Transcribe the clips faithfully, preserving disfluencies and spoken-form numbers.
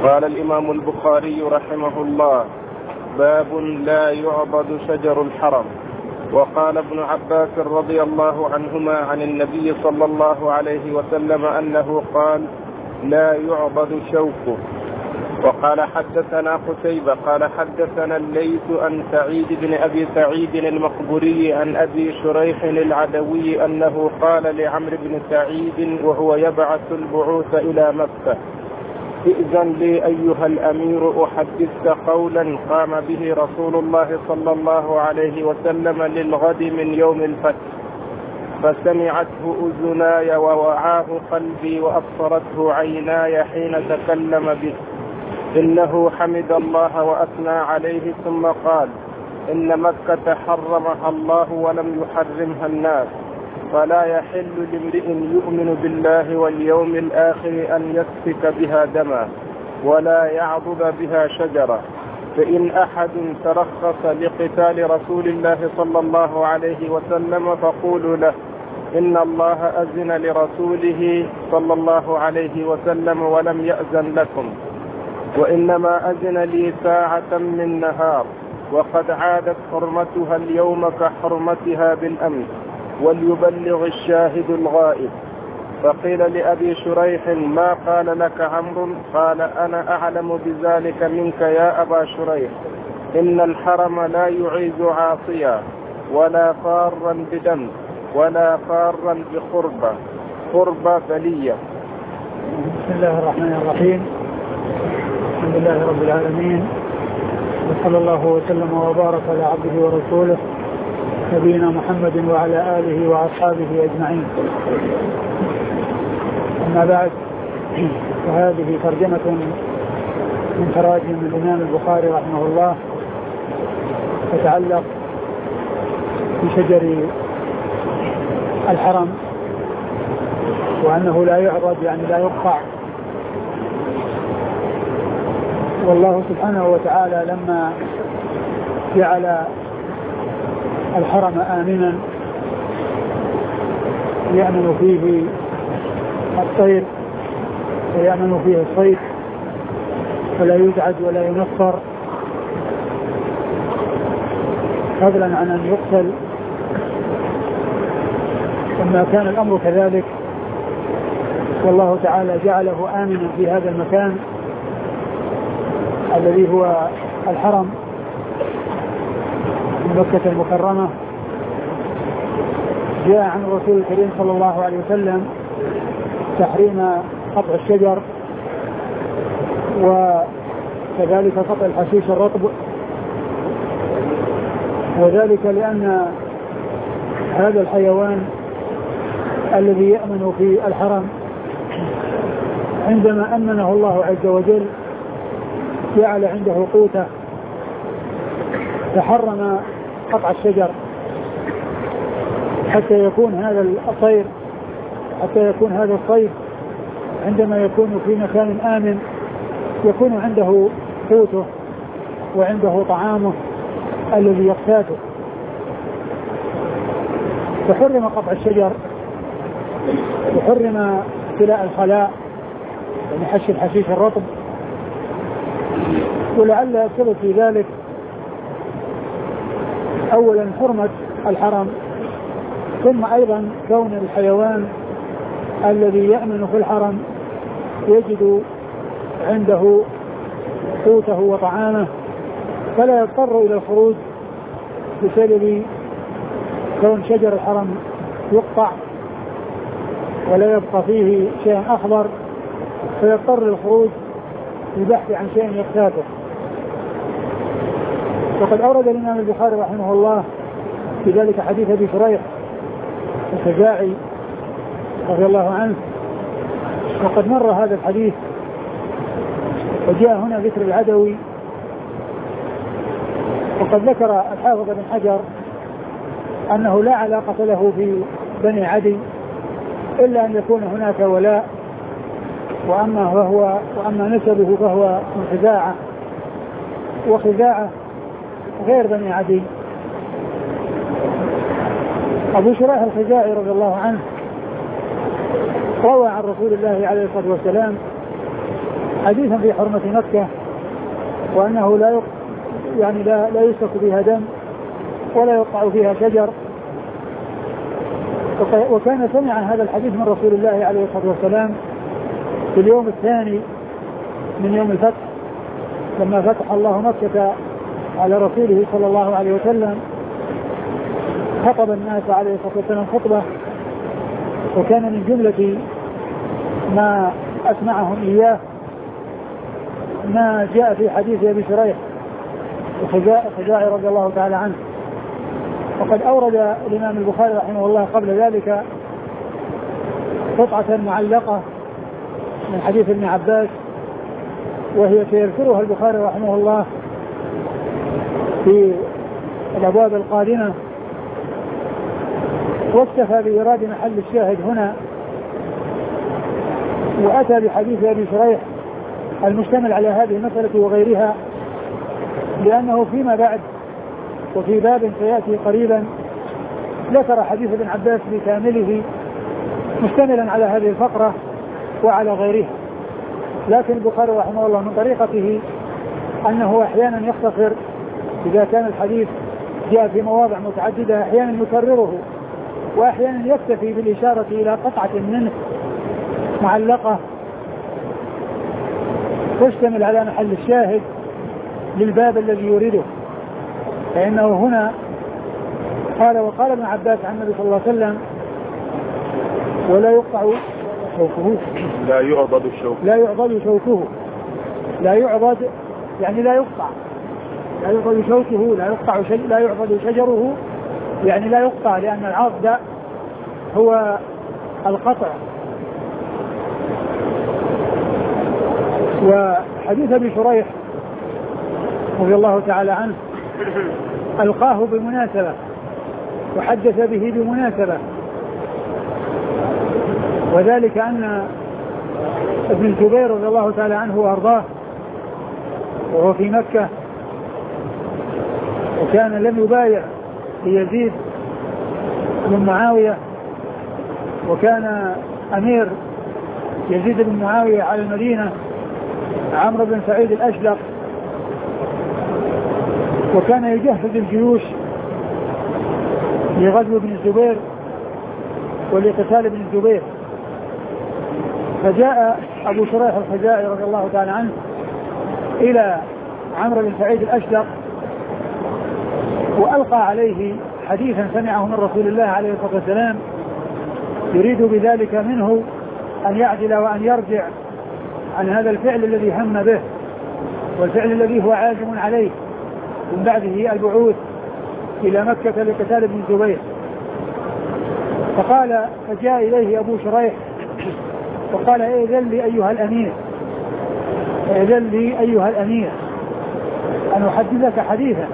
قال الإمام البخاري رحمه الله: باب لا يعبد شجر الحرم. وقال ابن عباس رضي الله عنهما عن النبي صلى الله عليه وسلم أنه قال: لا يعبد شوكه. وقال حدثنا قتيبة قال حدثنا الليث عن سعيد بن أبي سعيد المقبوري عن أبي شريح العدوي أنه قال لعمرو بن سعيد وهو يبعث البعوث إلى مكة: ائذن لي أيها الأمير أحدثك قولا قام به رسول الله صلى الله عليه وسلم للغد من يوم الفتح، فسمعته أذناي ووعاه قلبي وأبصرته عيناي حين تكلم به. إنه حمد الله وأثنى عليه ثم قال: إن مكة حرمها الله ولم يحرمها الناس، فلا يحل لامرئ يؤمن بالله واليوم الآخر أن يسفك بها دما ولا يعضد بها شجرة. فإن أحد ترخص لقتال رسول الله صلى الله عليه وسلم فقولوا له: إن الله أذن لرسوله صلى الله عليه وسلم ولم يأذن لكم، وإنما أذن لي ساعة من نهار، وقد عادت حرمتها اليوم كحرمتها بالأمس، وليبلغ الشاهد الغائب. فقيل لأبي شريح: ما قال لك عمرو؟ قال: أنا أعلم بذلك منك يا أبا شريح. إن الحرم لا يعيز عاصيا ولا فارا بدم ولا فارا بقربة قربة بلية. بسم الله الرحمن الرحيم. الحمد لله رب العالمين، وصلى الله وسلم وبارك على عبده ورسوله نبينا محمد وعلى آله وأصحابه أجمعين. أما بعد، فهذه ترجمة من تراجم الإمام البخاري رحمه الله تتعلق بشجر الحرم، وأنه لا يعبد يعني لا يقطع. والله سبحانه وتعالى لما جعل الحرم آمنا يأمن فيه الطير ويأمن فيه الصيد، فلا يزعج ولا ينفر، فضلا عن أن يقتل. لما كان الأمر كذلك والله تعالى جعله آمنا في هذا المكان الذي هو الحرم من مكة المكرمة، جاء عن الرسول الكريم صلى الله عليه وسلم تحريم قطع الشجر، وكذلك قطع الحشيش الرطب، وذلك لأن هذا الحيوان الذي يأمن في الحرم عندما أمنه الله عز وجل جعل عنده قوته، تحرم قطع الشجر حتى يكون هذا الطير حتى يكون هذا الصيد عندما يكون في مكان آمن يكون عنده قوته وعنده طعامه الذي يقتاته. فحرم قطع الشجر وحرم ابتلاء الخلاء يعني حش الحشيش الرطب، ولعل السبب في ذلك أولا حرمة الحرم، ثم أيضا كون الحيوان الذي يأمن في الحرم يجد عنده قوته وطعامه، فلا يضطر إلى الخروج بسبب كون شجر الحرم يقطع ولا يبقى فيه شيء أخضر، فيضطر للخروج للبحث عن شيء يقتاته. وقد أورد الإمام البخاري رحمه الله في ذلك حديث أبي شريح الخزاعي رضي الله عنه، وقد مر هذا الحديث، وجاء هنا ذكر العدوي. وقد ذكر الحافظ بن حجر أنه لا علاقة له في بني عدي إلا أن يكون هناك ولاء، وأما هو وأما نسبه فهو من خزاعة، وخزاعة غير بني عدي. أبو شريح الخزاعي رضي الله عنه روى عن رسول الله عليه الصلاة والسلام حديثا في حرمة مكة وأنه لا يق... يعني لا, لا يسفك فيها دم ولا يقطع فيها شجر. وكان سمع هذا الحديث من رسول الله عليه الصلاة والسلام في اليوم الثاني من يوم الفتح لما فتح الله مكة على رسوله صلى الله عليه وسلم، خطب الناس عليه الصلاة والسلام خطبة، وكان من جملة ما أسمعهم إياه ما جاء في حديث أبي شريح الخزاعي رضي الله تعالى عنه. وقد أورد الإمام البخاري رحمه الله قبل ذلك قطعة معلقة من حديث ابن عباس، وهي سيذكرها البخاري رحمه الله في الأبواب القادمة، واكتفى بإيراد محل الشاهد هنا، وأتى بحديث أبي شريح المشتمل على هذه المسألة وغيرها، لأنه فيما بعد وفي باب سيأتي قريبا ذكر حديث ابن عباس بكامله مشتملا على هذه الفقرة وعلى غيرها. لكن البخاري رحمه الله من طريقته أنه أحيانا يختصر إذا كان الحديث جاء في مواضع متعددة، أحيانا يكرره وأحيانا يكتفي بالإشارة إلى قطعة منه معلقة تشتمل على محل الشاهد للباب الذي يريده. فإنه هنا قال وقال ابن عباس عن النبي صلى الله عليه وسلم ولا يقطع شوكه لا يعضد شوكه لا يعضد شوكه لا يعضد يعني لا يقطع لا يعضد شوكه لا يقطع شيء لا يعضد شجره يعني لا يقطع، لأن العضد هو القطع. وحديث أبي شريح رضي الله تعالى عنه ألقاه بمناسبة وحدث به بمناسبة، وذلك أن ابن الزبير رضي الله تعالى عنه وأرضاه وهو في مكة وكان لم يبايع ليزيد بن معاوية، وكان أمير يزيد بن معاوية على المدينة عمرو بن سعيد الأشلق، وكان يجهز الجيوش لغزو ابن الزبير ولقتال ابن الزبير. فجاء أبو شريح الخزاعي رضي الله تعالى عنه إلى عمرو بن سعيد الأشلق وألقى عليه حديثا سمعه من رسول الله عليه الصلاة والسلام يريد بذلك منه أن يعدل وأن يرجع عن هذا الفعل الذي هم به والفعل الذي هو عازم عليه من بعده البعوث إلى مكة لقتال ابن الزبير. فقال فجاء إليه أبو شريح وقال إذن لي أيها الأمير إذن لي أيها الأمير أن أحدثك حديثا.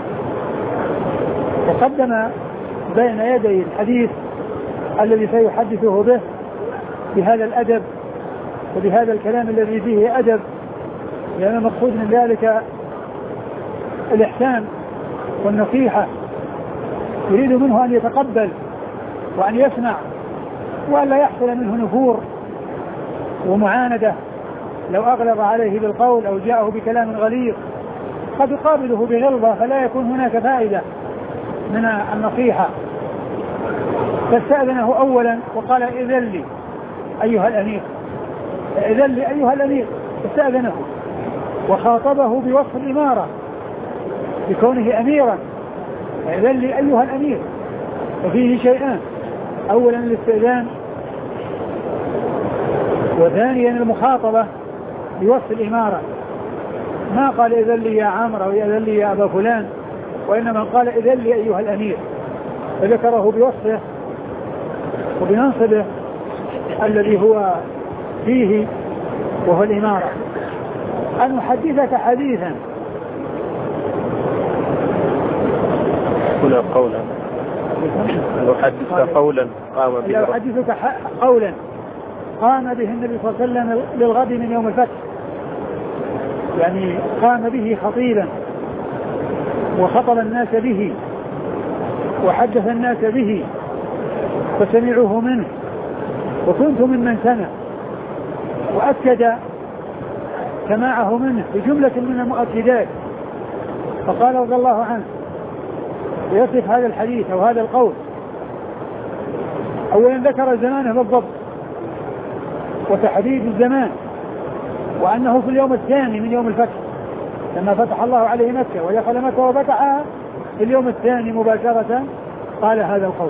وقدم بين يدي الحديث الذي سيحدثه به بهذا الأدب وبهذا الكلام الذي فيه أدب، لأن المقصود من ذلك الإحسان والنصيحة، يريد منه أن يتقبل وأن يسمع وأن لا يحصل منه نفور ومعاندة لو أغلظ عليه بالقول أو جاءه بكلام غليظ قد يقابله بغلظة فلا يكون هناك فائدة من النصيحة. فاستأذنه أولا وقال إذن لي أيها الأمير إذن لي أيها الأمير استأذنه وخاطبه بوصف الإمارة بكونه أميرا. إذن لي أيها الأمير وفيه شيئان، أولا الاستئذان وثانيا المخاطبة بوصف الإمارة. ما قال إذن لي يا عمرو أو إذن لي يا أبا فلان، وإنما قال إذن لي أيها الأمير، فذكره بوصفه وبمنصبه الذي هو فيه وهو الإمارة. أن أحدثك حديثا هنا قولا أن أحدثك قولا قام به أن أحدثك قولا قام به النبي صلى الله عليه وسلم للغد من يوم الفتح، يعني قام به خطيبا وخطب الناس به وحدث الناس به فسمعوه منه، وكنت ممن سمع. وأكد سماعه منه بجملة من المؤكدات. فقال رضي الله عنه يصف هذا الحديث أو هذا القول، أولا ذكر زمانه بالضبط وتحديد الزمان، وأنه في اليوم الثاني من يوم الفتح لما فتح الله عليه مكة ودخل مكة وفتحها في اليوم الثاني مباشرة قال هذا القول.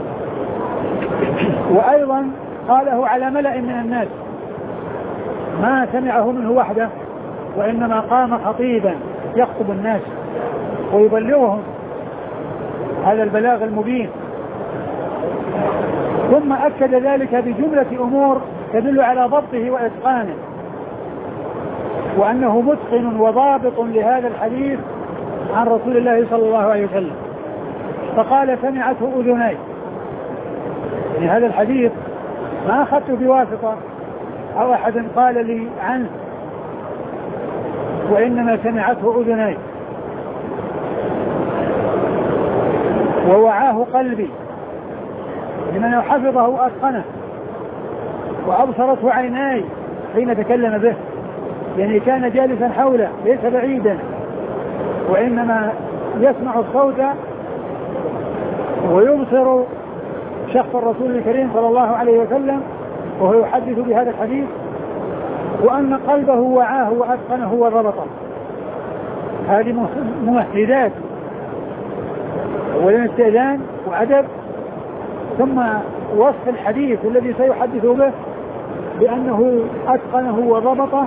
وأيضا قاله على ملأ من الناس ما سمعه منه وحده، وإنما قام خطيبا يخطب الناس ويبلغهم هذا البلاغ المبين. ثم أكد ذلك بجملة أمور تدل على ضبطه وإتقانه، وأنه متقن وضابط لهذا الحديث عن رسول الله صلى الله عليه وسلم. فقال سمعته أذناي، يعني هذا الحديث ما أخذته بواسطة أو أحد قال لي عنه، وإنما سمعته أذناي ووعاه قلبي لمن حفظه وأتقنه، وأبصرته عيناي حين تكلم به، يعني كان جالسا حوله ليس بعيدا، وإنما يسمع الصوت ويبصر شخص الرسول الكريم صلى الله عليه وسلم وهو يحدث بهذا الحديث، وأن قلبه وعاه وأتقنه وضبطه. هذه ممهدات، أولا استئذان وأدب، ثم وصف الحديث الذي سيحدث به بأنه أتقنه وضبطه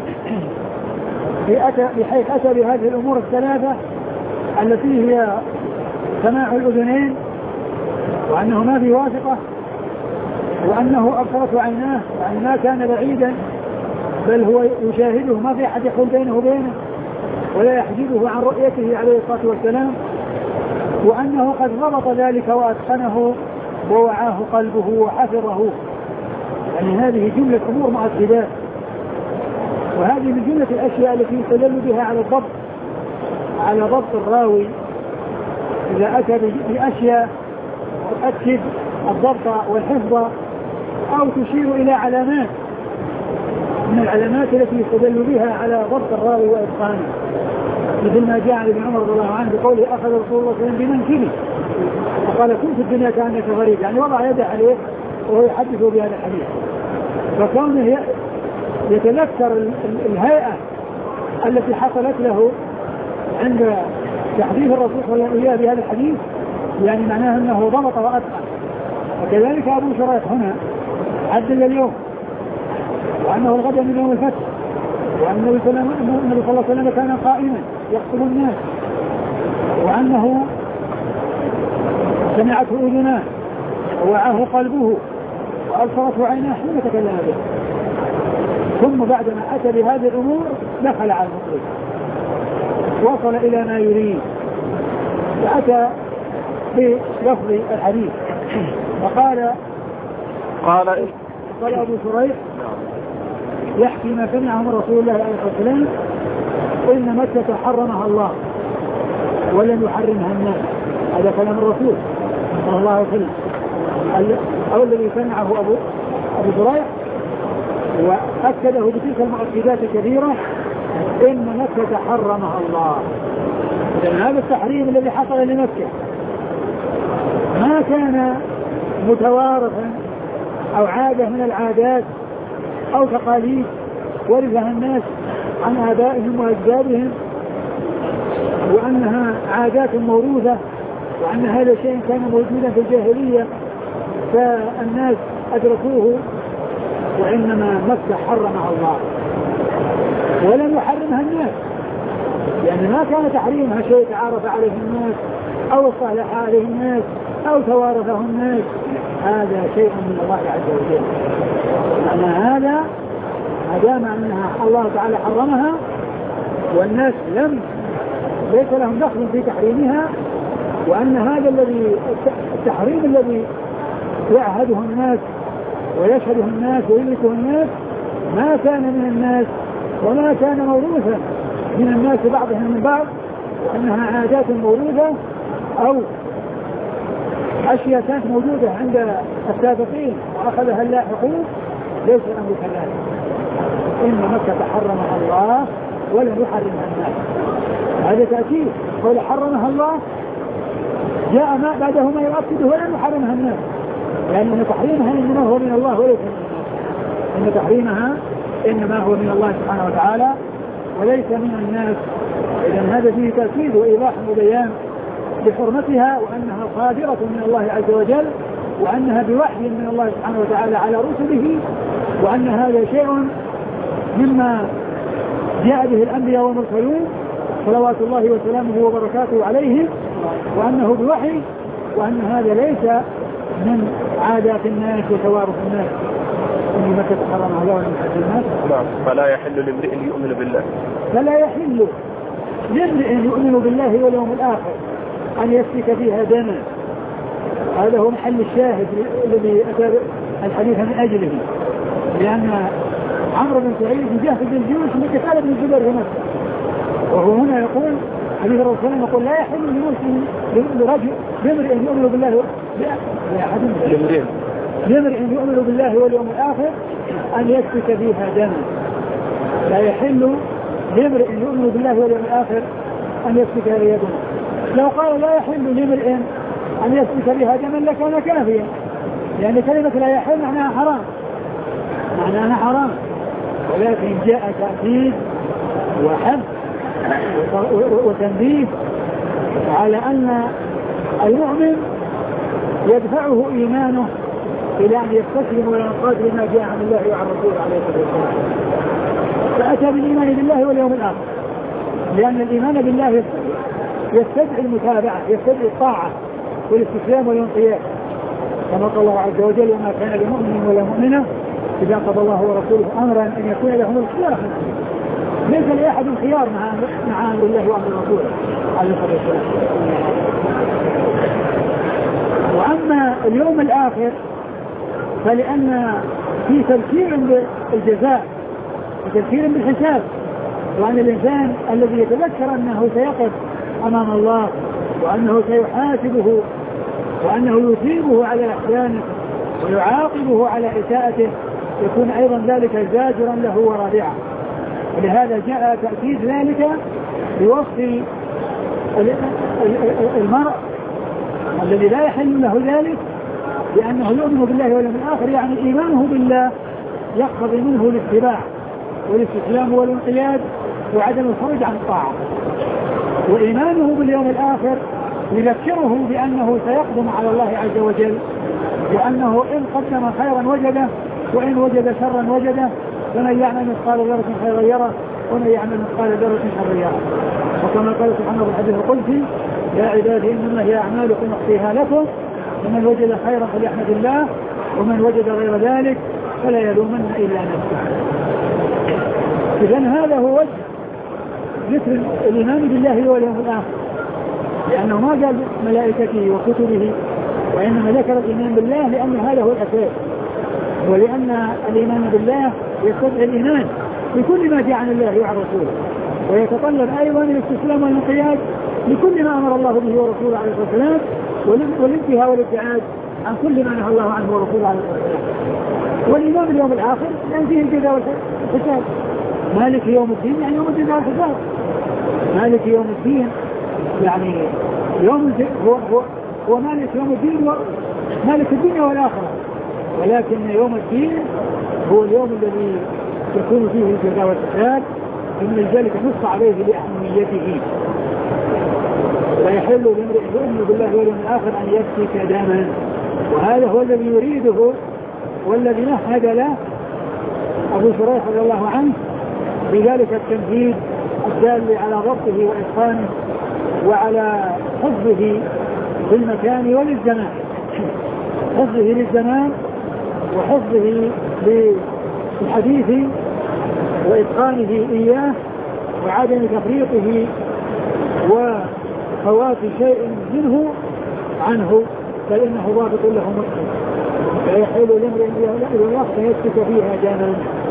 بحيث أتى بهذه الأمور الثلاثة التي هي سماع الأذنين، وأنه ما في واسطة، وأنه أبصرته عيناه، يعني ما كان بعيدا بل هو يشاهده، ما في أحد يحول بينه وبينه ولا يحجبه عن رؤيته عليه الصلاة والسلام، وأنه قد ضبط ذلك وأتقنه ووعاه قلبه وحفظه. يعني هذه جملة أمور مؤكدات، وهذه من جملة الأشياء التي يستدل بها على الضبط على ضبط الراوي إذا أتى بأشياء تؤكد الضبط والحفظ أو تشير إلى علامات من العلامات التي يستدل بها على ضبط الراوي وإتقانه، مثل ما جاء عن ابن عمر رضي الله عنه بقوله أخذ رسول الله صلى الله عليه وسلم بمنكبه وقال كن في الدنيا كأنك غريب، يعني وضع يده عليه وهو يحدث بهذا الحديث. فكونه يتذكر الهيئة التي حصلت له عند تحديث الرسول صلى الله عليه وسلم بهذا الحديث، يعني معناه أنه ضبط وأتقن. وكذلك أبو شريح هنا عدل اليوم، وأنه الغد من يوم الفتح، وأن النبي صلى الله عليه وسلم كان قائما يخطب الناس، وأنه سمعته أذناه ووعاه قلبه وأبصرته عيناه حين تكلم به. ثم بعدما أتى بهذه الأمور دخل على المطلوب، وصل إلى ما يريد، وأتى بلفظ الحديث وقال قال قال أبو شريح يحكي ما سمعه من رسول الله عليه الصلاة والسلام إن مكة حرمها الله ولن يحرمها الناس. هذا كلام الرسول صلى الله عليه وسلم، أو الذي سمعه أبو أبو شريح وأكده بتلك المؤكدات الكثيرة إن مكة حرمها الله. لأن هذا التحريم الذي حصل لمكة ما كان متوارثا أو عادة من العادات أو تقاليد ورثها الناس عن آبائهم وأجدادهم، وأنها عادات موروثة، وأن هذا شيء كان موجودا في الجاهلية فالناس أدركوه، وإنما مكة حرمها الله ولم يحرمها الناس، يعني ما كان تحريمها شيء تعارف عليه الناس أو اصطلح عليه الناس أو توارثه الناس، هذا شيء من الله عز وجل. معنى هذا ما دام أنها الله تعالى حرمها والناس لم ليس لهم دخل في تحريمها، وأن هذا الذي التحريم الذي يعهده الناس ويشهده الناس ويملكه الناس ما كان من الناس وما كان موروثا من الناس بعضهم من بعض، وأنها عادات موروثة أو أشياء كانت موجودة عند السابقين وأخذها اللاحقون، ليس الأمر كذلك. إن مكة حرمها الله ولم يحرمها الناس. هذا تأكيد، قول حرمها الله جاء ما بعده ما يؤكده ولم يحرمها الناس، لأن تحريمها إنما هو من الله وليس من الناس. إن تحريمها إنما هو من الله سبحانه وتعالى وليس من الناس. إذن هذا فيه تأكيد وإيضاح وبيان بحرمتها، وأنها صادرة من الله عز وجل، وأنها بوحي من الله سبحانه وتعالى على رسله، وأن هذا شيء مما جاء به الأنبياء والمرسلون صلوات الله وسلامه وبركاته عليهم، وأنه بوحي، وأن هذا ليس من عادات الناس وتوارث الناس. إن مكة حرمها الله ولم يحرمها الناس. نعم. فلا يحل لامرئ يؤمن بالله فلا يحل لامرئ يؤمن بالله واليوم الآخر أن يسفك فيها دما. هذا هو محل الشاهد الذي أتى الحديث من أجله، لأن عمرو بن سعيد جاهد الجيوش من قتال بن الزبير في مكة، وهو هنا يقول حديث الرسول صلى الله عليه وسلم يقول لا يحل لمسلم لرجل لامرئ يؤمن بالله لامرئ لامرئ يؤمن بالله واليوم الآخر أن يسفك فيها دما. لا يحل لامرئ يؤمن بالله واليوم الآخر أن يسفك فيها دما. لو قال لا يحل لامرئ أن يسفك بها دما لكان كافيا، لأن كلمة لا يحل معناها حرام، معناها حرام، ولكن جاء تأكيد وحث وتنبيه على أن المؤمن يدفعه إيمانه إلى أن يستسلم وينقاد لما جاء عن الله وعن رسوله عليه الصلاة والسلام، فأتى بالإيمان بالله واليوم الآخر، لأن الإيمان بالله يستدعي المتابعة، يستدعي الطاعة والاستسلام والانقياد، كما قال الله عز وجل وما كان لمؤمن ولا مؤمنة إذا قضى الله ورسوله أمرا أن يكون لهم الخيار، ليس لأحد الخيار مع مع أمر الله وأمر رسوله عليه الصلاة والسلام. وأما اليوم الآخر فلأن في تذكير بالجزاء وتذكير بالحساب، وأن الإنسان الذي يتذكر أنه سيقف أمام الله وأنه سيحاسبه وأنه يثيبه على إحسانه ويعاقبه على إساءته يكون أيضا ذلك زاجرا له ورادعا. ولهذا جاء تأكيد ذلك بوصف المرء الذي لا يحل له ذلك، لأنه يؤمن بالله واليوم الآخر، يعني إيمانه بالله يقتضي منه الاتباع والاستسلام والانقياد وعدم الخروج عن الطاعة، وإيمانه باليوم الآخر يذكره بأنه سيقدم على الله عز وجل، وأنه إن قدم خيرا وجده وإن وجد شرا وجده، ومن يعمل مثقال ذرة خيرا يره ومن يعمل مثقال ذرة شرا يره. وكما قال سبحانه في الحديث القدسي يا عبادي إنما هي أعمالكم أخفيها لكم ومن وجد خيرا فليحمد الله ومن وجد غير ذلك فلا يلومن إلا نفسه. إذن هذا هو وجه ذكر الإيمان بالله واليوم الآخر، لأنه ما قال ملائكته وكتبه، وإنما ذكر الإيمان بالله لأن هذا هو الأساس، ولأن الإيمان بالله يستدعي الإيمان بكل ما جاء عن الله وعن رسوله، ويتطلب أيضا الاستسلام والانقياد لكل ما أمر الله به ورسوله عليه الصلاة والسلام، والانتهاء والابتعاد عن كل ما نهى الله عنه ورسوله عليه الصلاة والسلام. والإيمان باليوم الآخر لأن فيه الجزاء والحساب، مالك يوم الدين يعني يوم الجزاء والحساب، مالك يوم الدين يعني يوم هو, هو, هو مالك يوم الدين مالك الدنيا والآخرة، ولكن يوم الدين هو اليوم الذي يكون فيه الجزاء والحساب، ومن ذلك نص عليه لأهميته. ويحل لامرئ يؤمن بالله واليوم الآخر أن يسفك دما، وهذا هو الذي يريده والذي مهد له أبو شريح رضي الله عنه بذلك التمهيد الدال على ضبطه وإتقانه وعلى حفظه للمكان وللزمان، حفظه للزمان وحفظه للحديث وإتقانه إياه وعدم تفريطه وفوات شيء منه عنه، بل إنه ضابط له مطلق. لا يحل لامرئ الوقت يسفك فيها دما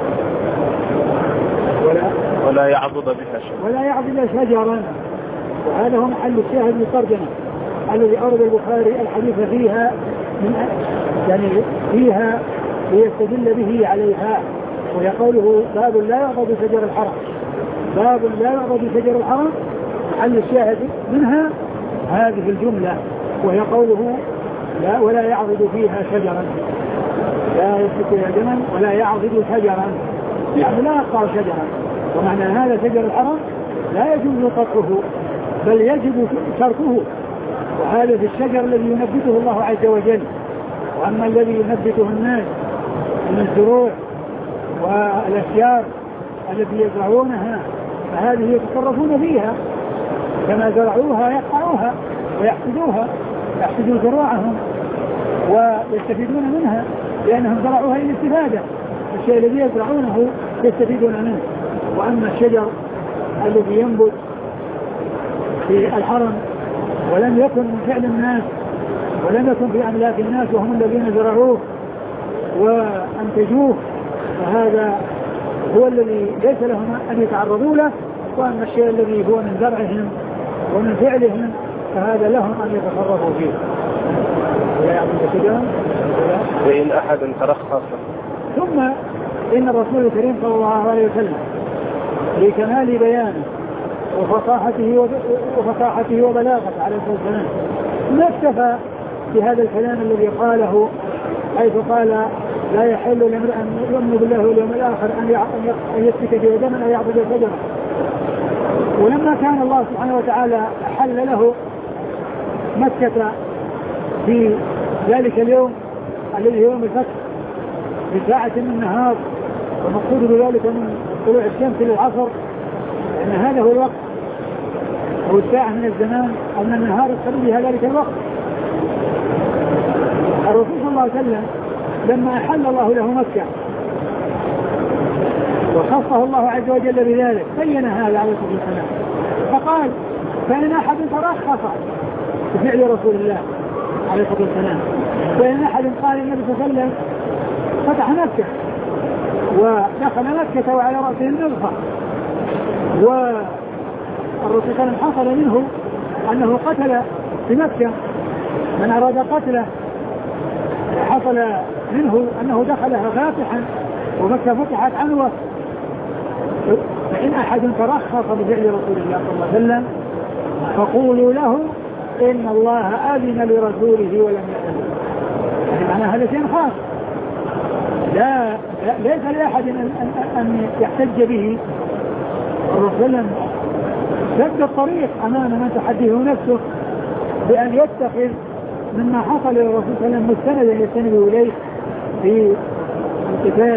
ولا ولا يعضد بها شجرا ولا يعضد شجرا. وهذا هو محل الشاهد للترجمة الذي أورد البخاري الحديث فيها من يعني فيها ليستدل به عليها، وهي قوله باب لا يعبد شجر الحرم، باب لا يعبد شجر الحرم، محل الشاهد منها هذه الجملة، وهي قوله لا ولا يعضد فيها شجرا، لا يسلك فيها دما ولا يعضد شجرا، يعني لا يقطع شجرا. ومعنى هذا شجر الحرم لا يجوز قطعه بل يجب تركه، وهذا في الشجر الذي ينبته الله عز وجل. وأما الذي ينبته الناس من الزروع والأشجار التي يزرعونها فهذه يتصرفون فيها، كما زرعوها يقطعوها ويحسدوها، يحسدوا زروعهم ويستفيدون منها لأنهم زرعوها للاستفادة، الشيء الذي يزرعونه يستفيدون منه. وأما الشجر الذي ينبت في الحرم ولم يكن من فعل الناس ولم يكن في أملاك الناس وهم الذين زرعوه وأنتجوه، فهذا هو الذي ليس لهم أن يتعرضوا له. وأما الشيء الذي هو من زرعهم ومن فعلهم فهذا لهم أن يتصرفوا فيه. ولا يعبد شجرا وإن أحد ترخص. ثم إن الرسول الكريم صلى الله عليه وسلم لكمال بيانه وفصاحته وفصاحته وبلاغته عليه الصلاة والسلام ما اكتفى بهذا الكلام الذي قاله، حيث قال لا يحل لامرئ أن يؤمن بالله واليوم الآخر أن يسفك بيدنا أو يعبد الشجرة. ولما كان الله سبحانه وتعالى أحل له مكة في ذلك اليوم الذي هو يوم الفتح بساعة من النهار، ومقصود بذلك من طلوع الشمس للعصر، لأن هذا هو الوقت أو الساعة من الزمان أو من النهار يقتضي بها ذلك الوقت. الرسول صلى الله عليه وسلم لما أحل الله له مكة وخصه الله عز وجل بذلك بين هذا عليه الصلاة والسلام، فقال فإن أحد ترخص بفعل رسول الله عليه الصلاة والسلام، فإن أحد قال النبي صلى الله عليه وسلم فتح مكة ودخل مكة وعلى رأسه المغفر، والرسول صلى الله عليه وسلم حصل منه أنه قتل في مكة من أراد قتله، حصل منه أنه دخلها فاتحا ومكة فتحت عنوة. فإن أحد ترخص بفعل رسول الله صلى الله عليه وسلم فقولوا له إن الله أذن لرسوله ولم يأذن. يعني معنى هذا شيء خاص، لا ليس لأحد أن, أن, أن يحتج به. الرسول سد الطريق أمام من تحديه نفسه بأن يتخذ مما حصل للرسول صلى الله عليه وسلم مستندا يستند إليه في القتال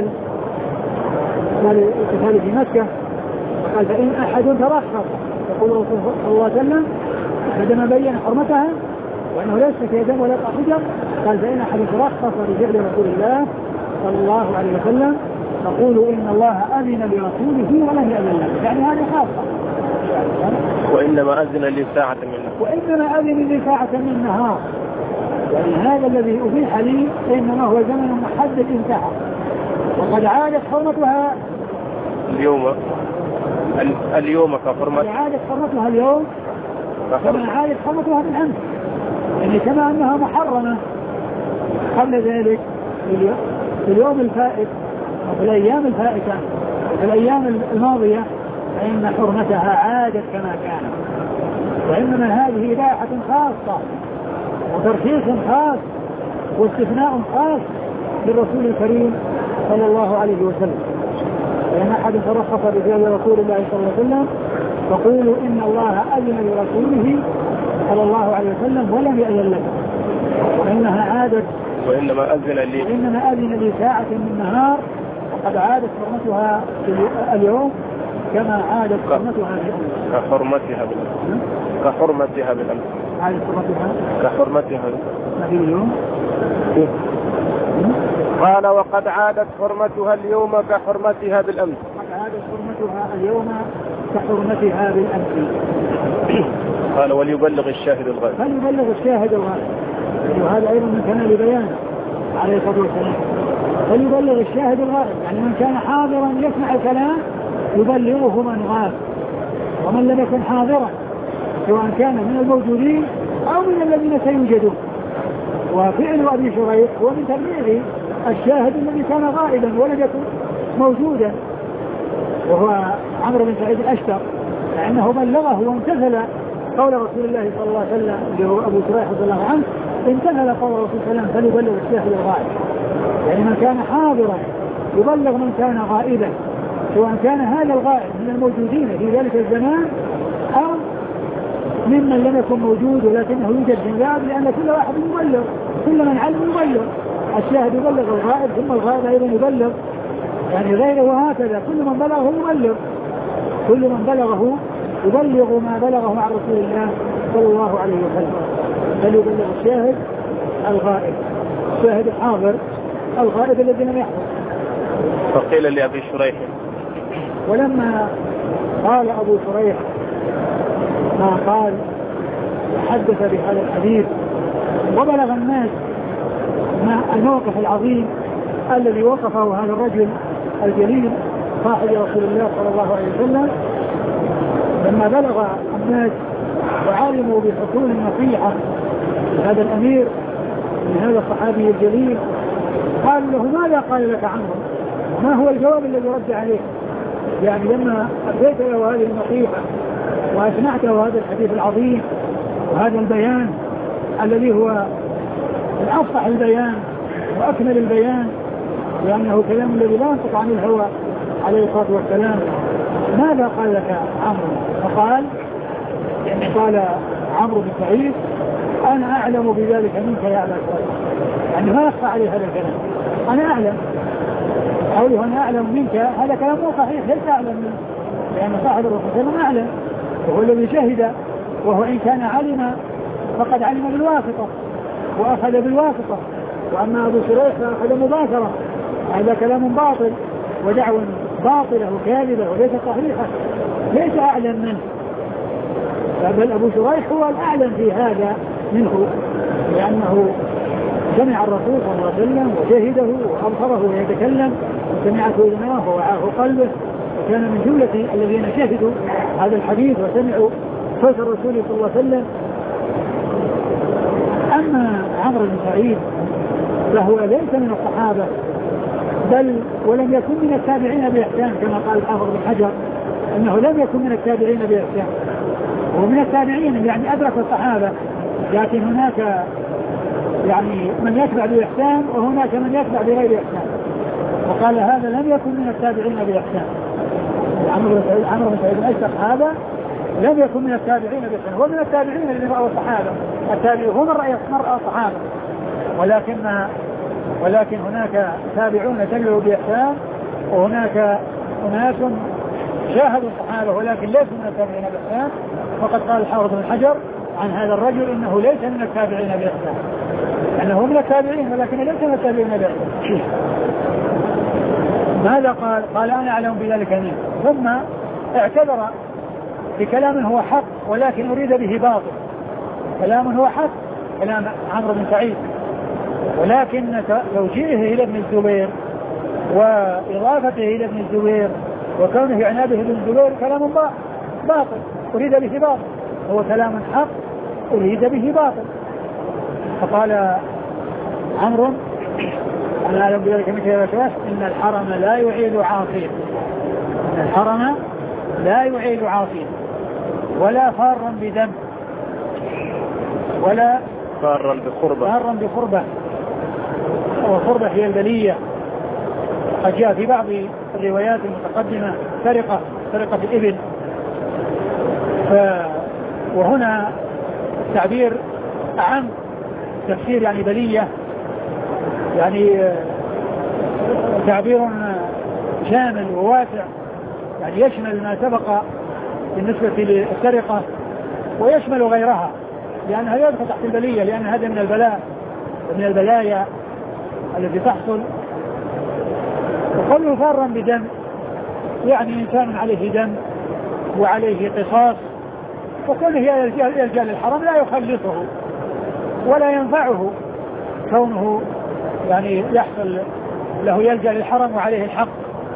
القتال في مكة. قال فإن أحد ترخص، يقول الرسول صلى الله عليه وسلم عندما بين حرمتها وأنه ليس في دم ولا حجر، قال فإن أحد ترخص بفعل رسول الله صلى الله عليه وسلم تقول إن الله أذن لرسوله ولم يأذن له، يعني هذه خاصة. وإنما أذن لي ساعة من نهار، وإنما أذن لي ساعة من نهار، يعني هذا الذي أبيح لي إنما هو زمن محدد انتهى، وقد عادت حرمتها اليوم اليوم كحرمتها عادت حرمتها اليوم كما عادت حرمتها بالأمس، يعني كما أنها محرمة قبل ذلك في اليوم الفائت وفي الأيام الفائتة وفي الأيام الماضية، فإن حرمتها عادت كما كانت. وإنما هذه إباحة خاصة وترخيص خاص واستثناء خاص للرسول الكريم صلى الله عليه وسلم. وإن أحد ترخص بفعل رسول الله صلى الله عليه وسلم فقولوا إن الله أذن لرسوله صلى الله عليه وسلم ولم يأذن له، وإنها عادت وإنما أذن لي وإنما أذن لي ساعة من النهار، وقد عادت حرمتها اليوم كما عادت حرمتها بالأمس. كحرمتها بالأمس كحرمتها بالأمس عادت حرمتها كحرمتها اليوم. قال وقد عادت حرمتها اليوم كحرمتها بالأمس. قد عادت حرمتها اليوم كحرمتها بالأمس. قال وليبلغ الشاهد الغائب. فليبلغ الشاهد الغائب، وهذا أيضا من كمال بيانه عليه الصلاة والسلام. فليبلغ الشاهد الغائب، يعني من كان حاضرا يسمع الكلام يبلغه من غاب، ومن لم يكن حاضرا سواء كان من الموجودين أو من الذين سيوجدون. وفعل أبي شريح هو من تبليغ الشاهد الذي كان غائبا ولم يكن موجودا وهو عمرو بن سعيد الأشتر، لأنه بلغه وامتثل قول رسول الله صلى الله عليه وسلم اللي هو أبو شريح رضي الله عنه، امتثل قول الرسول صلى الله عليه وسلم فليبلغ الشاهد الغائب. يعني من كان حاضرا يبلغ من كان غائبا، سواء كان هذا الغائب من الموجودين في ذلك الزمان أو ممن لم يكن موجود ولكنه يوجد في الغائب، لأن كل واحد يبلغ، كل من علم يبلغ، الشاهد يبلغ الغائب ثم الغائب أيضا يبلغ، يعني غيره، وهكذا كل من بلغه يبلغ، كل من بلغه يبلغ ما بلغه عن رسول الله صلى الله عليه وسلم. فليبلغ الشاهد الغائب، الشاهد الحاضر الغائب الذي لم يحضر. فقيل لأبي شريح، ولما قال أبو شريح ما قال وحدث بهذا الحديث وبلغ الناس ما الموقف العظيم الذي وقفه هذا الرجل الجليل صاحب رسول الله صلى الله عليه وسلم، لما بلغ الناس وعلموا بحصول النصيحة لهذا الأمير من هذا الصحابي الجليل، قال له ماذا قال لك عنه؟ ما هو الجواب الذي رد عليه؟ يعني لما أديت له هذه النصيحة وأسمعته هذا الحديث العظيم وهذا البيان الذي هو من أفصح البيان وأكمل البيان، لأنه كلام الذي لا ينطق عن الهوى عليه الصلاة والسلام، ماذا قال لك عمرو؟ فقال يعني قال عمرو بن سعيد أنا أعلم بذلك منك يا أبا شريح، يعني ما يخفى عليه هذا الكلام، أنا أعلم، قوله أنا أعلم منك هذا كلام مو صحيح، ليس أعلم منك، لأن صاحب الرسول صلى الله عليه وسلم أعلم وهو الذي شهد، وهو إن كان علم فقد علم بالواسطة وأخذ بالواسطة، وأما أبو شريح فأخذ مباشرة، هذا كلام باطل ودعوة باطلة وكاذبة وليس صحيحة، ليس أعلم منه، بل أبو شريح هو الأعلم في هذا منه، لأنه سمع الرسول صلى الله عليه وسلم وشهده وأبصره ويتكلم وسمعته أذناه ووعاه قلبه، وكان من جملة الذين شهدوا هذا الحديث وسمعوا صوت الرسول صلى الله عليه وسلم. أما عمرو بن سعيد فهو ليس من الصحابة، بل ولم يكن من التابعين بإحسان كما قال الحافظ بن حجر أنه لم يكن من التابعين بإحسان، هو من التابعين يعني أدرك الصحابة، لكن هناك يعني من يتبع بإحسان وهناك من يتبع بغير إحسان، وقال هذا لم يكن من التابعين بإحسان. عمرو بن سعيد الأشتر هذا لم يكن من التابعين بإحسان، هو من التابعين الذين رأوا الصحابة، التابعين هم من رأى الصحابة، ولكن ولكن هناك تابعون تبعوا بإحسان، وهناك أناس شاهدوا الصحابة ولكن ليسوا من التابعين بإحسان. وقد قال الحافظ بن حجر عن هذا الرجل إنه ليس من التابعين بإحسان، أنه من التابعين ولكن ليس من التابعين بإحسان. ماذا قال؟ قال أنا أعلم بذلك منه، ثم اعتذر بكلام هو حق ولكن أريد به باطل، كلام هو حق كلام عمرو بن سعيد، ولكن توجيهه إلى ابن الزبير وإضافته إلى ابن الزبير وكونه عنابه ابن الزبير كلام باطل أريد به باطل، هو كلام حق أريد به باطل. فقال عمرو أنا أعلم بذلك منك يا باشا إن الحرم لا يعيد عاصيا، إن الحرم لا يعيد عاصيا ولا فارا بدم ولا فارا بقربة فارا بقربة، والقربة هي البلية، قد جاء في بعض الروايات المتقدمة سرقة سرقة الإبل، ف... وهنا التعبير أعم تفسير يعني بلية، يعني تعبير شامل وواسع، يعني يشمل ما سبق بالنسبة للسرقة ويشمل غيرها، لأن هذا يدخل تحت البلية، لأن هذا من البلاء ومن البلايا التي تحصل. وقوله فارا بدم يعني إنسان عليه دم وعليه قصاص، وكونه يلجأ للحرم لا يخلصه ولا ينفعه كونه يعني يحصل له يلجأ للحرم وعليه الحق،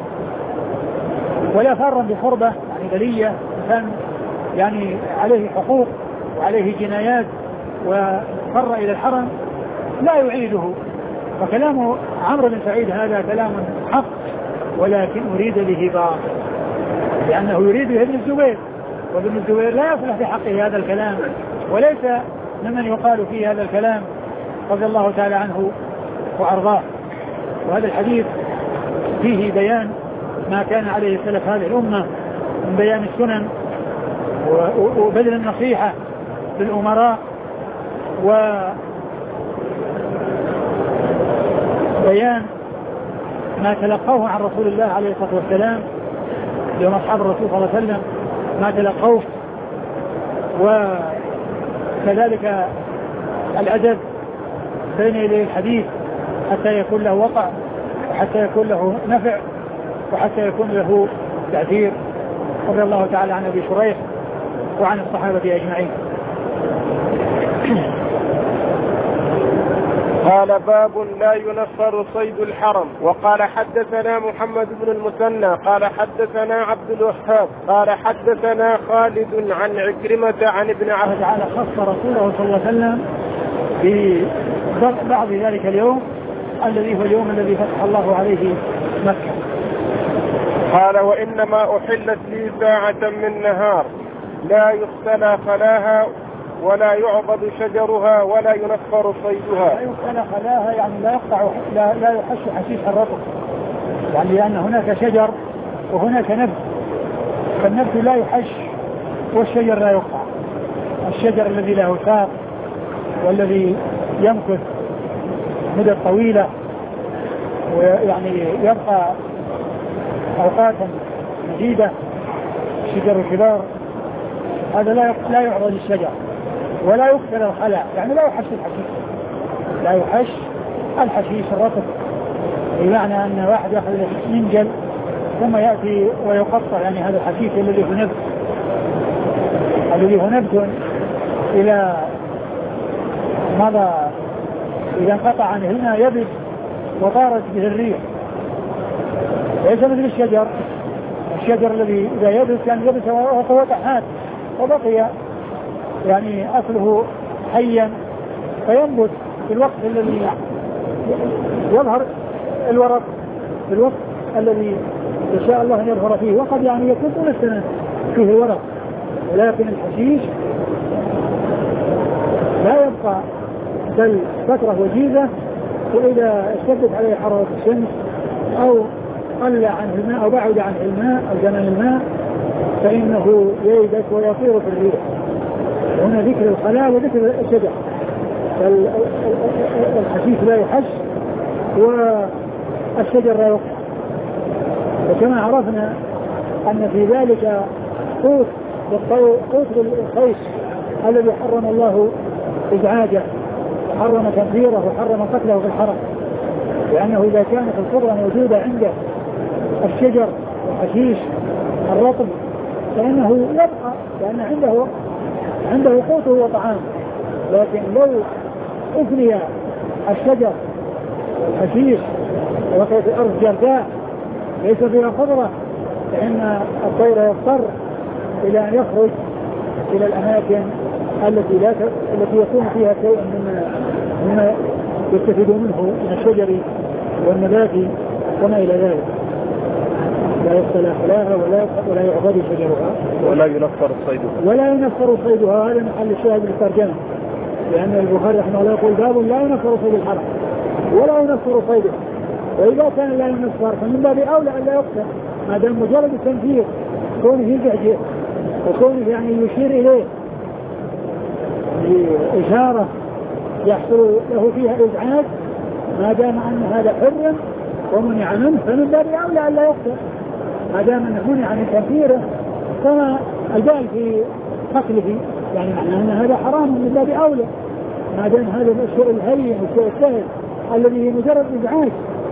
ولا فارا بقربة يعني بلية إنسان يعني عليه حقوق وعليه جنايات وفر إلى الحرم لا يعيده. فكلام عمرو بن سعيد هذا كلام حق ولكن أريد به باطل، لأنه يريد به ابن الزبير، وابن الزبير لا يصلح في حقه هذا الكلام، وليس ممن يقال فيه هذا الكلام رضي الله تعالى عنه وأرضاه. وهذا الحديث فيه بيان ما كان عليه سلف هذه الأمة من بيان السنن وبذل النصيحة للأمراء وبيان ما تلقوه عن رسول الله عليه الصلاة والسلام يوم أصحاب الرسول صلى الله عليه وسلم ما تلقوه، وكذلك الأدب بين يدي الحديث حتى يكون له وقع وحتى يكون له نفع وحتى يكون له تأثير. رضي الله تعالى عن أبي شريح وعن الصحابة أجمعين. قال باب لا ينفر صيد الحرم. وقال حدثنا محمد بن المثنى قال حدثنا عبد الوهاب قال حدثنا خالد عن عكرمة عن ابن عباس تعالى خص رسوله صلى الله عليه وسلم ببعض ذلك اليوم الذي هو اليوم الذي فتح الله عليه مكة. قال وإنما أحلت لي ساعة من نهار لا يختلى خلاها ولا يعبد شجرها ولا ينفر صيدها. لا يختلى خلاها يعني لا يقطع لا, لا يحش حشيش الرطب، يعني لأن هناك شجر وهناك نبت، فالنبت لا يحش والشجر لا يقطع. الشجر الذي له ساق والذي يمكث مدة طويلة ويعني يبقى أوقاتا مديدة، شجر الكبار هذا لا لا يعرض الشجر ولا يكسر الخلاء، يعني لا يحش الحشيش لا يحش الحشيش الرطب، بمعنى أن واحد يأخذ منجل ثم يأتي ويقطع يعني هذا الحشيش الذي هو نبت الذي هو نبت إلى ماذا إذا انقطع عنه هنا يبد وطارت به الريح، ليس مثل الشجر. الشجر الذي إذا يبس كان يبس وهو طحات وبقي يعني أصله حيا فينبت في الوقت الذي يظهر الورق، في الوقت الذي يشاء الله أن يظهر فيه، وقد يعني يكون طول السنة فيه الورق، ولكن الحشيش لا يبقى بل فترة وجيزة، وإذا اشتدت عليه حرارة الشمس أو قل عنه الماء أو بعد عنه الماء أو زمن الماء فإنه ييبس ويطير في الريح. هنا ذكر الخلاء وذكر الشجر، الحشيش لا يحش والشجر لا يقطع. وكما عرفنا أن في ذلك قوت قوت الخيش الذي حرم الله إزعاجه وحرم تنفيره وحرم قتله في الحرم، لأنه إذا كانت الخضرة موجودة عنده الشجر والحشيش الرطب فإنه يبقى، لأن عنده عنده قوته وطعامه. لكن لو أفني الشجر والحشيش وبقيت الأرض جرداء ليس فيها خضرة فإن الطير يضطر إلى أن يخرج إلى الأماكن التي لا التي يكون فيها شيء مما مما يستفيد منه من الشجر والنبات وما إلى ذلك. لا يختلى خلاها ولا ولا يعبد شجرها ولا ينفر صيدها ولا ينفر صيدها. هذا محل الشاهد للترجمة، لأن البخاري رحمه الله يقول باب لا ينفر صيد الحرم ولا ينفر صيدها، وإذا كان لا ينفر فمن باب أولى أن لا يقتل، ما دام مجرد التنفير كونه يزعجه وكونه يعني يشير إليه بإشارة يحصل له فيها إزعاج، ما دام أن هذا حر ومنع منه فمن باب أولى أن لا يقتل، ما دام أنه منع من تنفيره فما البال في قتله، يعني معناه أن هذا حرام من باب أولى، ما دام هذا الشيء الهين والشيء السهل الذي مجرد إزعاج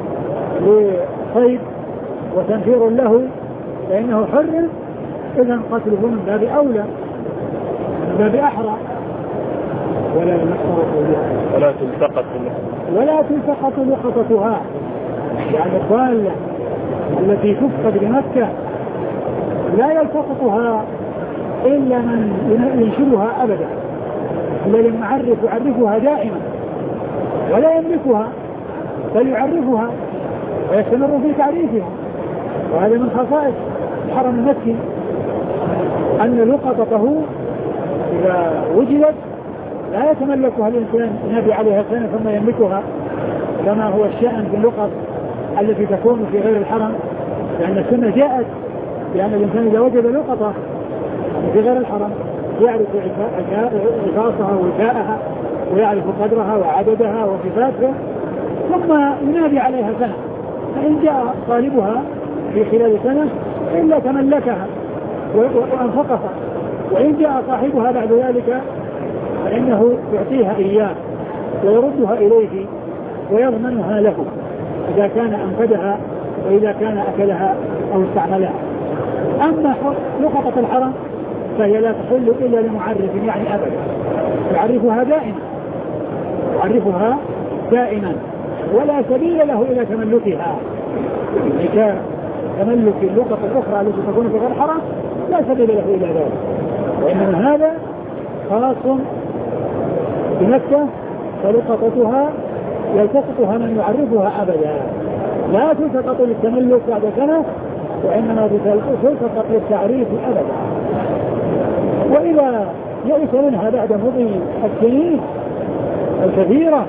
لصيد وتنفير له فإنه حر، إذن قتله من باب أولى من باب أحرى. ولا ولا تلتقط ولا تلتقط لقطتها، يعني الضالة التي تفقد بمكة لا يلتقطها إلا من ينشرها أبدا، الذي المعرف يعرفها دائما ولا يملكها بل يعرفها ويستمر في تعريفها، وهذا من خصائص الحرم المكي أن لقطته إذا وجدت لا يتملكها الإنسان ينبي عليها سنة ثم يملكها كما هو الشأن في اللقط التي تكون في غير الحرم، لأن السنة جاءت لأن الإنسان إذا وجد لقطة في غير الحرم يعرف عفاصها ووفاءها ويعرف قدرها وعددها وصفاتها ثم ينادي عليها سنة، فإن جاء طالبها في خلال سنة إلا تملكها وأنفقها، وإن جاء صاحبها بعد ذلك فإنه يعطيها إياه ويردها إليه ويضمنها له إذا كان أنفدها وإذا كان أكلها أو استعملها. أما لقطة الحرم فهي لا تحل إلا لمعرف يعني أبدا، يعرفها دائما يعرفها دائما ولا سبيل له إلى تملكها، كتملك اللقطة الأخرى التي تكون في غير الحرم لا سبيل له إلى ذلك، وإنما هذا خاص بمكة فلقطتها يلتقطها من يعرفها أبدا، لا تلتقط للتملك بعد سنة وإنما تلتقط للتعريف أبدا. وإذا يئس منها بعد مضي السنين الكثيرة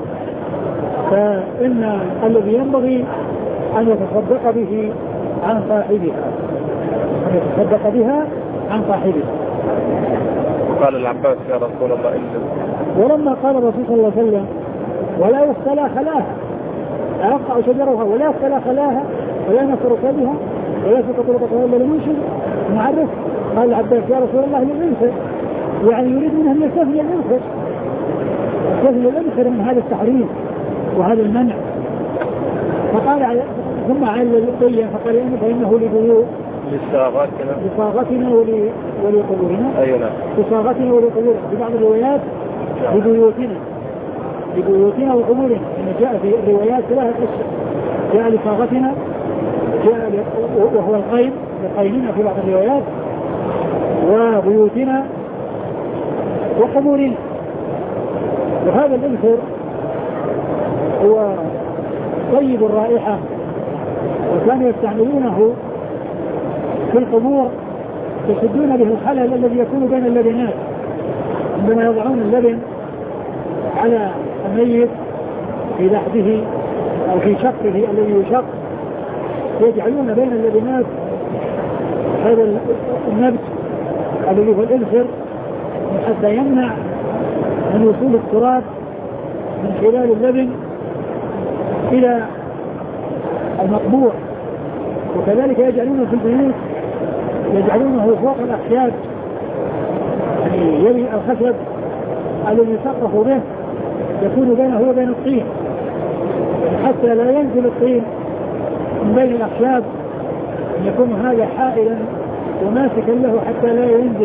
فإن الذي ينبغي أن يتصدق به عن صاحبها أن يتصدق بها عن صاحبها. قال العباس يا رسول الله إلا ولما قال الرسول صلى الله عليه وسلم ولا يختلى خلاها لا يقطع شجرها ولا يختلى خلاها ولا ينصر كبها ولا يسقط لقطها إلا لمنشد معرف، قال العباس يا رسول الله للإنسر، يعني يريد منها أن يستثني الإنسر يستثني الإنسر من هذا التحريم وهذا المنع. فقال ثم علل الطية فقال إنه فإنه لبيوت لصاغتنا لصاغتنا ولقبورنا أيوة لصاغتنا ولقبورنا في بعض الروايات لبيوتنا لبيوتنا وقبورنا، إن جاء في الروايات ثلاثة أشياء، جاء لصاغتنا جاء وهو القيم لقيمنا في بعض الروايات وبيوتنا وقبورنا. وهذا الإنسر هو طيب الرائحة وكانوا يستعملونه في القبور يسدون به الخلل الذي يكون بين اللبنات عندما يضعون اللبن على الميت في لحده أو في شقه الذي يشق يجعلون بين اللبنات هذا النبت الذي هو الإنسر حتى يمنع من وصول التراب من خلال اللبن إلى المقبور. وكذلك يجعلونه في البيوت يجعلونه فوق الأخشاب يعني يلي الخشب الذي يسقف به يكون بينه وبين الطين حتى لا ينزل الطين من بين الأخشاب، يكون هذا حائلا وماسكا له حتى لا ينزل.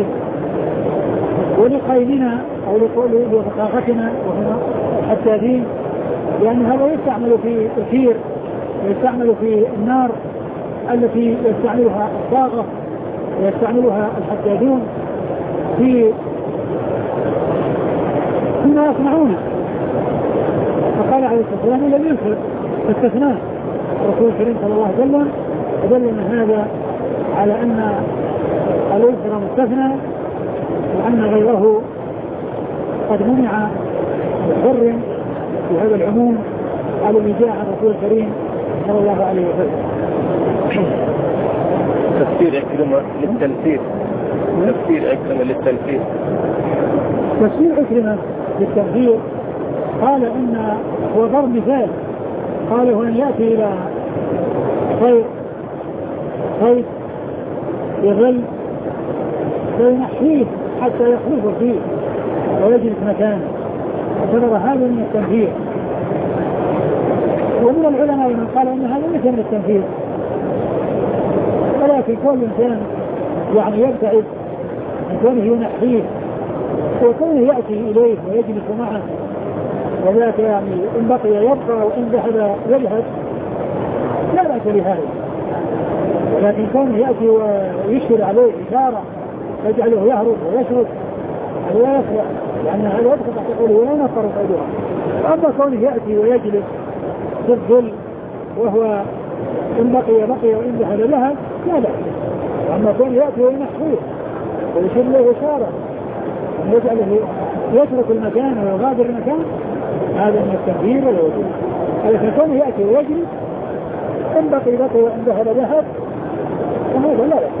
ولقيلنا أو لثقافتنا وهم الحدادين لأن هذا يستعمل في الكير ويستعمل في النار التي يستعملها الصاغة ويستعملها الحدادون في فيما يصنعونه. فقال عليه الصلاة والسلام إلا الإنسر استثناء الرسول الكريم صلى الله عليه وسلم فدلنا هذا على أن الإنسر مستثنى وأن غيره قد منع بحر في هذا العموم الذي جاء عن الرسول الكريم صلى الله عليه وسلم. تفسير عكرمة للتنفيذ تفسير عكرمة للتنفيذ تفسير عكرمة للتنفيذ قال إن هو ضرب مثال، قال هو أن يأتي إلى خير خير يظل فينحيه حتى يخلف فيه ويجلس مكانه، فصدر هذا من التنفيذ. ومن العلماء من قال ان هذا ليس من التنفيذ، ولكن كل انسان يعني يبتعد من كونه ينحيه وكونه ياتي اليه ويجلس معه وذاك يعني ان بقي يبقى وان ذهب يذهب لا باس بهذا، لكن كونه ياتي ويشير عليه اشاره يجعله يهرب ويشرب ولا يفرح لأن هذا يدخل تحت قوله ولا نفر قيدها. أما كونه يأتي ويجلس في الظل وهو إن بقي بقي وإن ذهب ذهب لا بأس. أما كون يأتي وينحيه ويشير له إشارة ويجعله يترك المكان ويغادر المكان هذا من التنفير ولا وجود. ولكن كونه يأتي ويجري إن بقي بقي وإن ذهب ذهب فهذا لا بأس.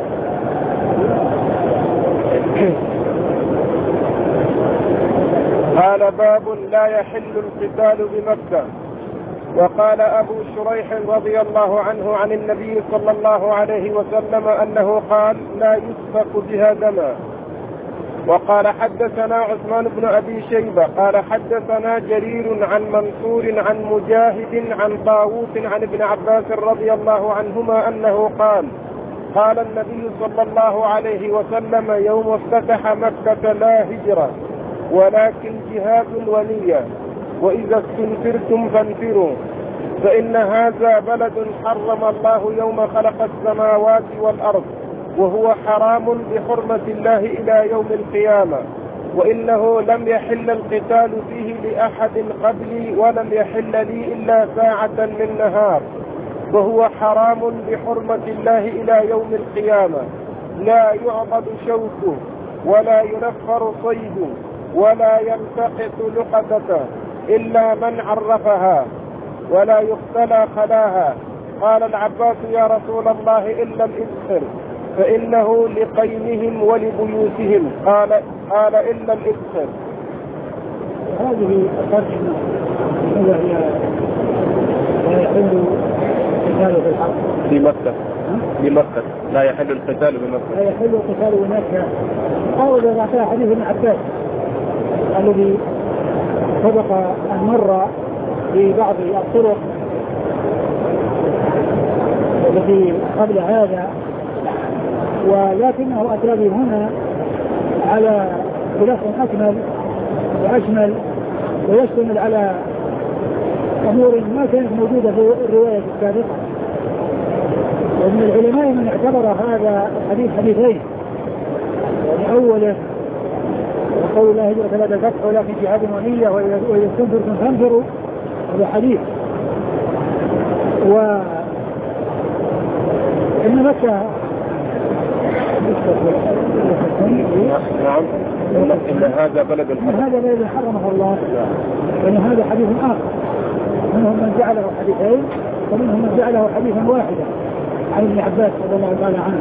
قال باب لا يحل القتال بمكة. وقال أبو شريح رضي الله عنه عن النبي صلى الله عليه وسلم أنه قال لا يسفك بها دما. وقال حدثنا عثمان بن أبي شيبة قال حدثنا جرير عن منصور عن مجاهد عن طاووس عن ابن عباس رضي الله عنهما أنه قال قال النبي صلى الله عليه وسلم يوم افتتح مكة لا هجرة ولكن جهاد ونية وإذا استنفرتم فانفروا فإن هذا بلد حرم الله يوم خلق السماوات والأرض وهو حرام بحرمة الله إلى يوم القيامة وإنه لم يحل القتال فيه لأحد قبلي ولم يحل لي إلا ساعة من نهار وهو حرام بحرمة الله إلى يوم القيامة لا يعبد شوكه ولا ينفر صيده ولا يلتقط لقطته إلا من عرفها ولا يختلى خلاها. قال العباس يا رسول الله إلا الإذخر فإنه لقيمهم ولبيوتهم. قال قال إلا الإذخر. هذه ترجمة وهي لا يحل القتال في الحرب بمكة. بمكة لا يحل القتال بمكة. لا يحل القتال بمكة. قال إذا حديث ابن عباس الذي سبق أن مر في بعض الطرق التي قبل هذا ولكنه أتى به هنا على خلاف أكمل وأشمل ويشتمل على أمور ما كانت موجودة في الرواية السابقة. ومن العلماء من اعتبر هذا الحديث حديثين يعني أوله وقول الله هجرة بعد الفتح ولكن جهاد ونية وإذا استنفرتم فانفروا هذا حديث. وإن مكة نعم إن هذا بلد الحرم هذا بلد حرمه الله وإن هذا حديث آخر منهم من جعله حديثين ومنهم من جعله حديثا واحدا عن ابن عباس رضي الله تعالى عنه.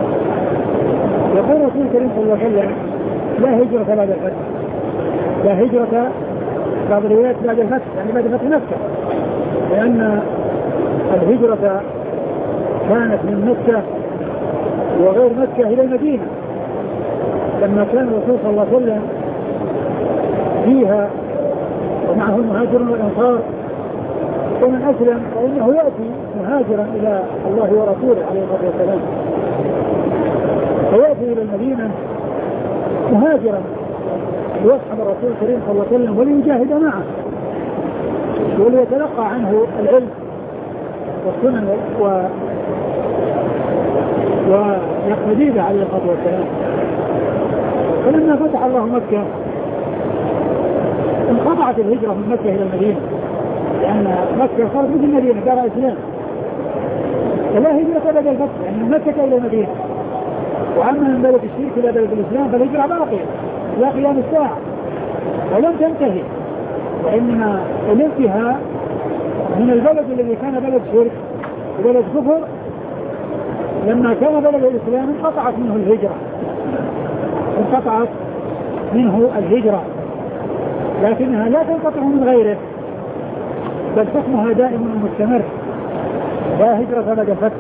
يقول رسول الكريم صلى الله عليه وسلم لا هجرة بعد الفتح. لا هجرة بعض الروايات بعد الفتح يعني بعد فتح مكة لأن الهجرة كانت من مكة وغير مكة إلى المدينة لما كان الرسول صلى الله عليه وسلم فيها ومعه المهاجرون والأنصار ومن أسلم فإنه يأتي مهاجرا إلى الله ورسوله عليه الصلاة والسلام فيأتي إلى المدينة مهاجرا ليصحب الرسول الكريم صلى الله عليه وسلم وليجاهد معه وليتلقى عنه العلم والسنن و ويقتدي به عليه الصلاة والسلام. فلما فتح الله مكة انقطعت الهجرة من مكة إلى المدينة لأن مكة صارت مثل المدينة دار إسلام فلا هجرة بعد الفتح يعني من مكة إلى المدينة. وأما من بلد الشرك إلى بلد الإسلام فالهجرة باقية إلى قيام الساعة ولم تنتهي وإنما الانتهاء من البلد الذي كان بلد شرك وبلد كفر لما كان بلد الإسلام انقطعت منه الهجرة انقطعت منه الهجرة لكنها لا تنقطع من غيره بل حكمها دائم ومستمر لا هجرة بعد الفتح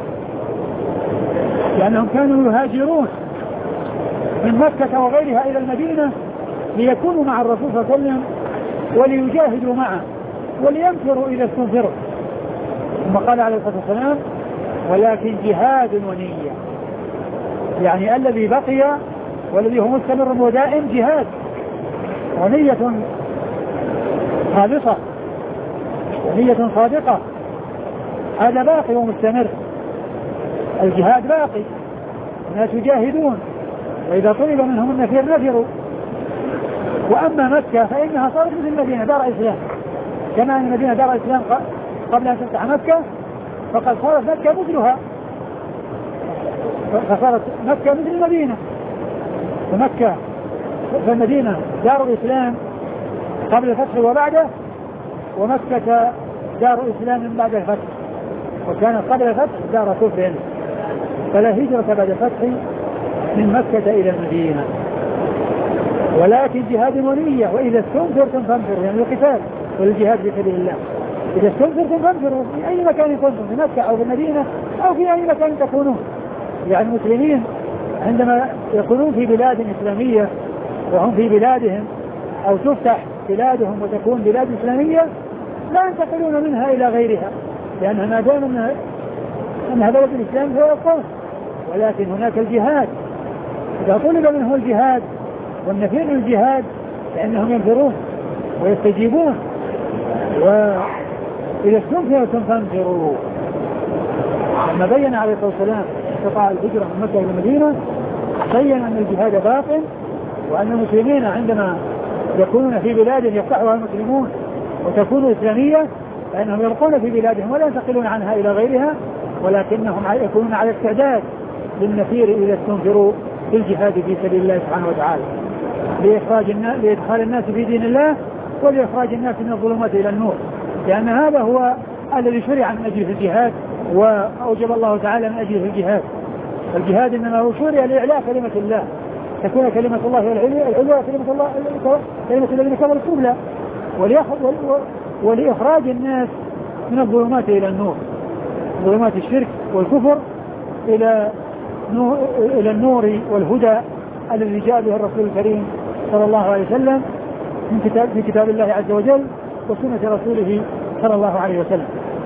لأنهم كانوا يهاجرون من مكة وغيرها إلى المدينة ليكونوا مع الرسول صلى الله عليه وسلم وليجاهدوا معه ولينفروا إذا استنفروا. ثم قال عليه الصلاة والسلام ولكن جهاد ونية يعني الذي بقي والذي هو مستمر ودائم جهاد ونية خالصة ونية صادقة هذا باقي ومستمر. الجهاد باقي الناس يجاهدون وإذا طلب منهم النفير نفروا. وأما مكة فإنها صارت مثل المدينة دار إسلام كما أن المدينة دار إسلام قبل أن تفتح مكة فقد صارت مكة مثلها، فصارت مكة مثل المدينة. فمكة فالمدينة دار الإسلام قبل الفتح وبعده، ومكة دار الإسلام من بعد الفتح، وكانت قبل الفتح دار كفر، فلا هجرة بعد الفتح من مكة إلى المدينة، ولكن جهاد ونية. وإذا استنفرتم فانفروا، يعني القتال والجهاد في سبيل الله. إذا استنفرتم فانفروا في أي مكان كنتم، في مكة أو في المدينة أو في أي مكان تكونون. يعني المسلمين عندما يكونون في بلاد إسلامية وهم في بلادهم أو تفتح بلادهم وتكون بلاد إسلامية لا ينتقلون منها إلى غيرها، لأنها ما دام أنها, أنها بلد الإسلام فهو يبقون. ولكن هناك الجهاد، إذا طلب منه الجهاد والنفير الجهاد فإنهم ينفرون ويستجيبون. وإذا استنفرتم فانفروا. لما بين عليه الصلاة والسلام استطاع الهجرة من مكة إلى المدينة بين أن الجهاد باق، وأن المسلمين عندما يكونون في بلاد يفتحها المسلمون وتكون إسلامية فإنهم يبقون في بلادهم ولا ينتقلون عنها إلى غيرها، ولكنهم يكونون على استعداد للنفير إذا استنفروا في الجهاد في سبيل الله سبحانه وتعالى، لإخراج الناس لإدخال الناس في دين الله ولإخراج الناس من الظلمات إلى النور، لأن هذا هو الذي شرع من أجله الجهاد وأوجب الله تعالى من أجله الجهاد. الجهاد إنما هو شرع لإعلاء كلمة الله، تكون كلمة الله هي العليا، كلمة الله كلمة الذين كفروا السفلى، ولإخراج الناس من الظلمات إلى النور، ظلمات الشرك والكفر إلى نور إلى النور والهدى الذي جاء به الرسول الكريم صلى الله عليه وسلم من كتاب في كتاب الله عز وجل وسنة رسوله صلى الله عليه وسلم.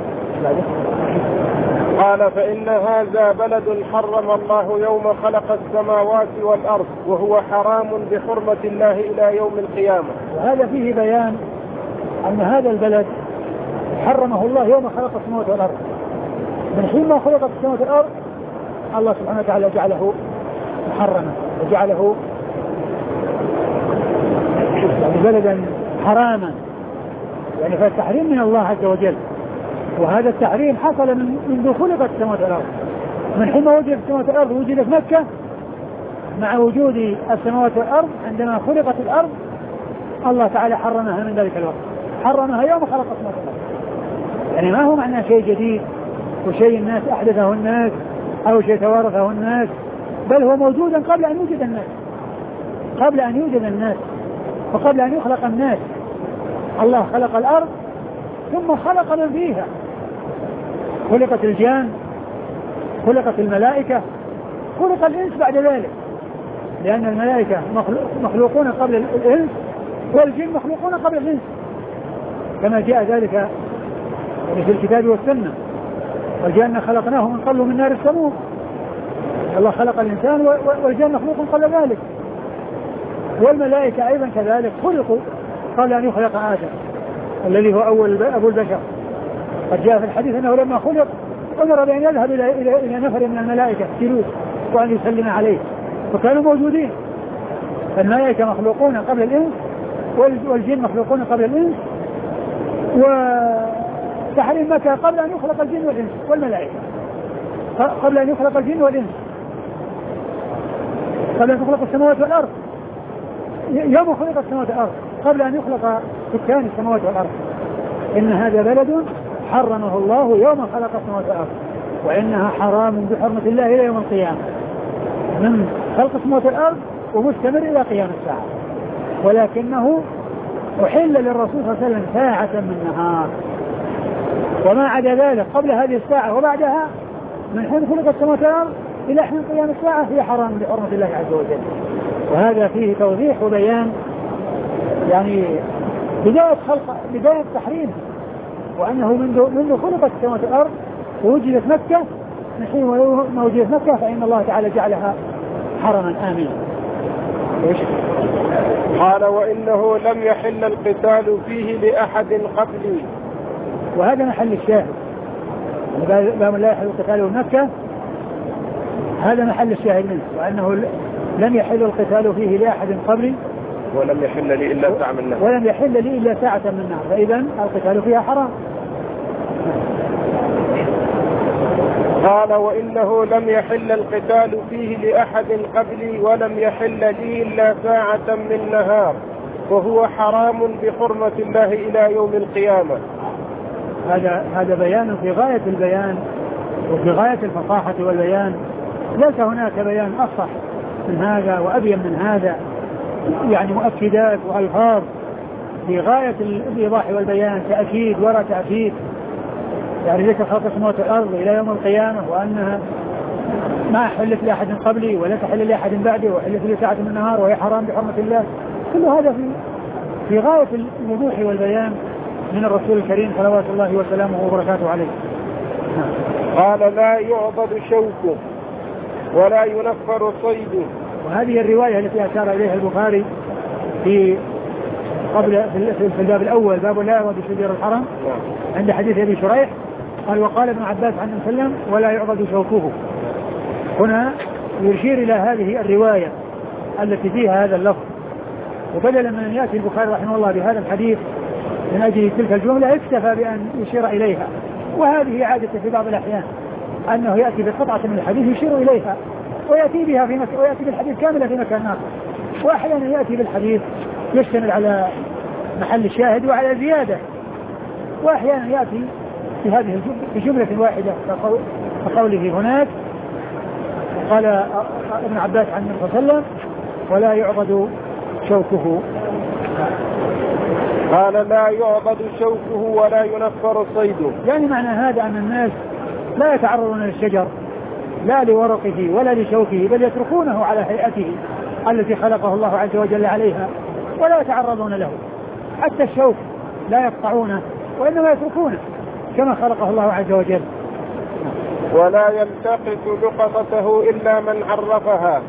قال فإن هذا بلد حرم الله يوم خلق السماوات والأرض وهو حرام بحرمة الله إلى يوم القيامة. وهذا فيه بيان أن هذا البلد حرمه الله يوم خلق السماوات والأرض. من حين ما خلقت السماوات والأرض الله سبحانه وتعالى جعله محرما وجعله يعني بلدا حراما، يعني فالتحريم من الله عز وجل. وهذا التحريم حصل من منذ خلقت السماوات والأرض، من حين وجدت السماوات والأرض وجدت مكة مع وجود السماوات والأرض. عندما خلقت الأرض الله تعالى حرمها من ذلك الوقت، حرمها يوم خلق السماوات والأرض. يعني ما هو معنى شيء جديد وشيء الناس أحدثه الناس أو شيء توارثه الناس، بل هو موجودا قبل أن يوجد الناس، قبل أن يوجد الناس وقبل أن يخلق الناس. الله خلق الأرض ثم خلق من فيها، خلقت الجان، خلقت الملائكة، خلق الإنس بعد ذلك، لأن الملائكة مخلوقون قبل الإنس والجن مخلوقون قبل الإنس كما جاء ذلك في الكتاب والسنة. والجن خلقناه من قبل من نار السموم. الله خلق الإنسان والجن مخلوق قبل ذلك، والملائكة أيضا كذلك خلقوا قبل أن يخلق آدم الذي هو أول أبو البشر. قد جاء في الحديث أنه لما خلق أمر بأن يذهب إلى, إلى, إلى نفر من الملائكة جلوس وأن يسلم عليه، فكانوا موجودين. فالملائكة مخلوقون قبل الإنس والجن مخلوقون قبل الإنس، وتحريم مكة قبل أن يخلق الجن والإنس والملائكة، قبل أن يخلق الجن والإنس، قبل أن تخلق السماوات والأرض. يوم خلق السماوات والأرض قبل أن يخلق سكان السماوات والأرض. إن هذا بلد حرمه الله يوم خلق السماوات والأرض، وإنها حرام بحرمة الله إلى يوم القيامة، من خلق السماوات والأرض ومستمر إلى قيام الساعة. ولكنه أحل للرسول صلى الله عليه وسلم ساعة من نهار، وما عدا ذلك قبل هذه الساعة وبعدها من حين خلق السماوات والأرض إلى حين قيام الساعة هي حرام بحرمة الله عز وجل. وهذا فيه توضيح وبيان يعني بداية خلق بداية تحريم، وأنه منذ منذ خلقت السماوات والأرض ووجدت مكة، من حين ما وجدت مكة فإن الله تعالى جعلها حرما آمنا. قال وإنه لم يحل القتال فيه لأحد قبلي. وهذا محل الشاهد، باب لا يحل القتال في مكة، هذا محل الشاهد منه، وأنه لم يحل القتال فيه لأحد قبلي ولم يحل لي إلا ساعة من نار ولم يحل لي إلا ساعة من نار، فإذا القتال فيها حرام. قال وإنه لم يحل القتال فيه لأحد قبلي ولم يحل لي إلا ساعة من نهار وهو حرام بحرمة الله إلى يوم القيامة. هذا هذا بيان في غاية البيان وفي غاية الفصاحة والبيان، ليس هناك بيان أصح من هذا وأبين من هذا، يعني مؤكدات وألفاظ في غاية الإيضاح والبيان، تأكيد وراء تأكيد، يعني ذكر خلق السماوات والأرض إلى يوم القيامة وأنها ما حلت لأحد قبلي ولا تحل لأحد بعدي وحلت لي ساعة من النهار وهي حرام بحرمة الله. كل هذا في في غاية الوضوح والبيان من الرسول الكريم صلوات الله وسلامه وبركاته عليه. قال لا يعضد شوكه ولا ينفر صيده. وهذه الرواية التي أشار إليها البخاري في قبل في الباب الأول، باب لا يعضد شجر الحرم، عند حديث أبي شريح قال وقال ابن عباس عن النبي صلى الله عليه وسلم ولا يعضد شوكه. هنا يشير إلى هذه الرواية التي فيها هذا اللفظ، وبدلا من أن يأتي البخاري رحمه الله بهذا الحديث من أجل تلك الجملة اكتفى بأن يشير إليها. وهذه عادة في بعض الأحيان أنه يأتي بقطعة من الحديث يشير إليها ويأتي بها في مكان، ويأتي بالحديث كاملة في مكان آخر، وأحيانا يأتي بالحديث يشتمل على محل الشاهد وعلى زيادة، وأحيانا يأتي في هذه الجملة واحدة كقوله هناك قال ابن عباس عن النبي صلى الله عليه وسلم ولا يعضد شوكه. قال لا يعضد شوكه ولا ينفر صيده، يعني معنى هذا أن الناس لا يتعرضون للشجر لا لورقه ولا لشوكه، بل يتركونه على هيئته التي خلقه الله عز وجل عليها ولا يتعرضون له. حتى الشوك لا يقطعونه وإنما يتركونه كما خلقه الله عز وجل. ولا يلتقط لقطته إلا من عرفها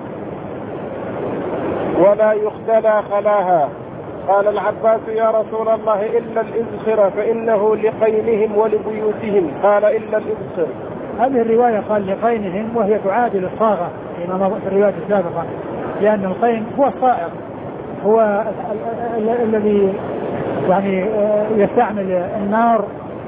ولا يختلى خلاها. قال العباس يا رسول الله إلا الإذخر فإنه لقينهم ولبيوتهم. قال إلا الإذخر. هذه الرواية قال لقينهم وهي تعادل الصاغة كما في الرواية السابقة، لأن القين هو الصائغ، هو الذي يعني يستعمل النار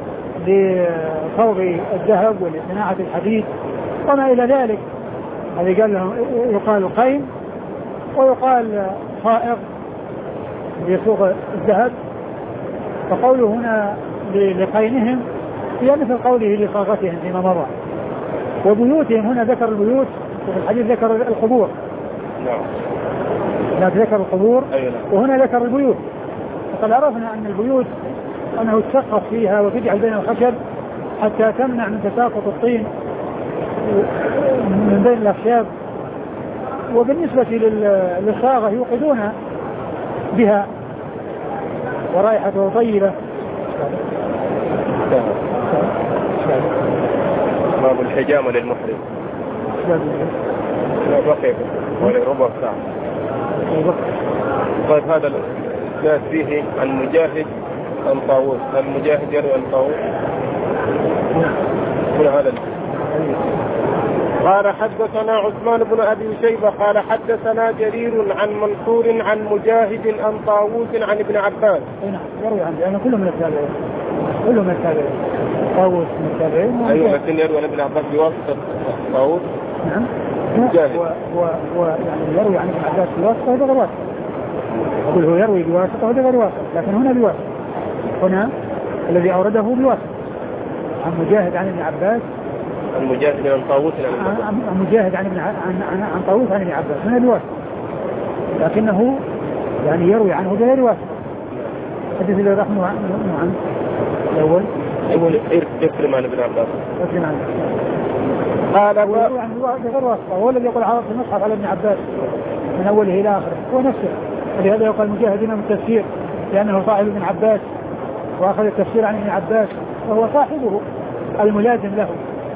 لصوغ الذهب ولصناعة الحديد وما إلى ذلك. هذه قال لهم يقال قين ويقال صائغ لصوغ الذهب، فقوله هنا لقينهم هي مثل قوله لصاغتهم فيما مضى. وبيوتهم هنا ذكر البيوت وفي الحديث ذكر القبور. نعم. لا ذكر القبور وهنا ذكر البيوت. فقد عرفنا أن البيوت أنه تسقف فيها وتجعل بين الخشب حتى تمنع من تساقط الطين من بين الأخشاب. وبالنسبة للصاغة يوقدون بها ورائحته طيبة. باب الحجامة للمحرم. لا بقي ولا ربع ساعة. طيب هذا الإسناد فيه عن مجاهد عن طاووس. المجاهد يروي عن طاووس من هذا. قال حدثنا عثمان بن أبي شيبة قال حدثنا جرير عن منصور عن مجاهد عن طاووس عن ابن عباس. نعم يروي عنه لأن كلهم من التابعين كلهم من التابعين طاووس من التابعين. أيوة لكن يروي عن ابن عباس بواسطة طاووس. نعم مجاهد هو يعني يروي عن ابن عباس بواسطة وغير واسطة. أقول هو يروي بواسطة وغير واسطة، لكن هنا بواسطة. هنا الذي أورده بواسطة عن مجاهد عن ابن عباس المجاهد عن طاووس عن مجاهد عن ابن عن عن عن طاووس عن ابن عباس هنا بواسطة، لكنه يعني يروي عنه بغير واسطة. حديث اللي رحمه عن الأول أول يكرم عن ابن عباس يكرم عنه قال يروي عنه بغير واسطة. هو الذي يقول على المصحف على ابن عباس من أوله إلى آخره هو نفسه. ولهذا يقال مجاهدين من التفسير لأنه صاحب ابن عباس وأخذ التفسير عن ابن عباس وهو صاحبه الملازم له.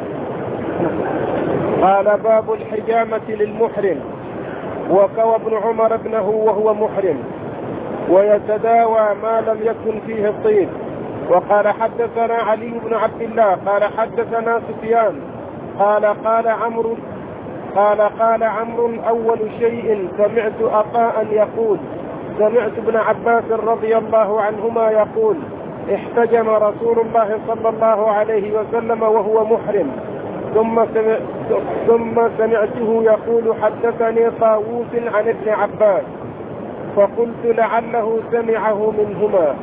قال باب الحجامة للمحرم. وكوى ابن عمر ابنه وهو محرم ويتداوى ما لم يكن فيه الطيب. وقال حدثنا علي بن عبد الله قال حدثنا سفيان قال قال عمرو قال قال عمرو أول شيء سمعت أطاء يقول سمعت ابن عباس رضي الله عنهما يقول احتجم رسول الله صلى الله عليه وسلم وهو محرم ثم سمع ثم سمعته يقول حدثني طاووس عن ابن عباس فقلت لعله سمعه منهما.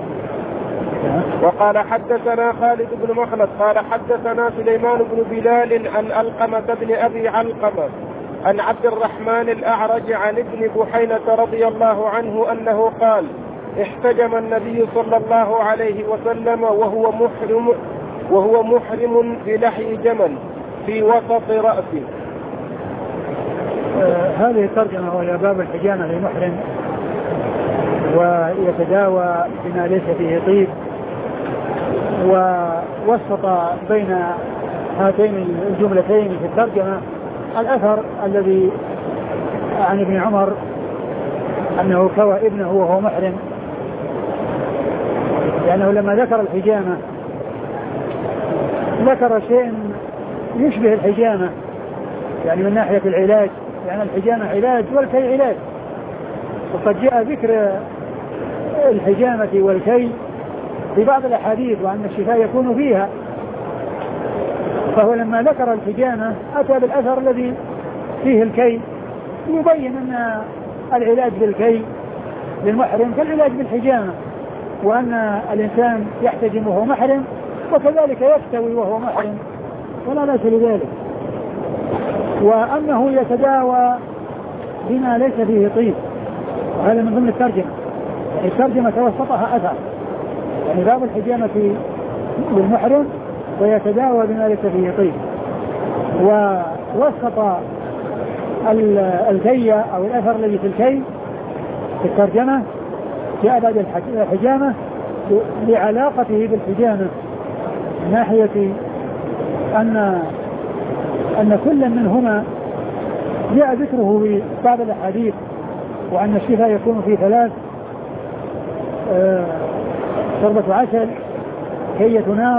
وقال حدثنا خالد بن مخلد قال حدثنا سليمان بن بلال عن علقمة بن أبي علقمة عن عبد الرحمن الأعرج عن ابن بحينة رضي الله عنه أنه قال احتجم النبي صلى الله عليه وسلم وهو محرم وهو محرم بلحي جمل في وسط رأسه. آه هذه الترجمة وهي باب الحجامة للمحرم ويتداوى بما ليس فيه طيب، ووسط بين هاتين الجملتين في الترجمة الأثر الذي عن ابن عمر أنه كوى ابنه وهو محرم، لأنه لما ذكر الحجامة ذكر شيء يشبه الحجامة يعني من ناحية العلاج، يعني الحجامة علاج والكي علاج، وقد جاء ذكر الحجامة والكي في بعض الأحاديث وأن الشفاء يكون فيها، فهو لما ذكر الحجامة أتى بالأثر الذي فيه الكي يبين أن العلاج بالكي للمحرم كالعلاج بالحجامة، وأن الإنسان يحتجم وهو محرم وكذلك يكتوي وهو محرم ولا بأس لذلك، وأنه يتداوى بما ليس فيه طيب، وهذا من ضمن الترجمة. يعني الترجمة توسطها أثر، يعني باب الحجامة للمحرم ويتداوى بما ليس فيه طيب، ووسط الكي أو الأثر الذي في الكي في الترجمة جاء بعد الحجامة لعلاقته بالحجامة من ناحية أن أن كل منهما جاء ذكره في بعض الأحاديث، وأن الشفاء يكون في ثلاث: شربة عسل، كية نار،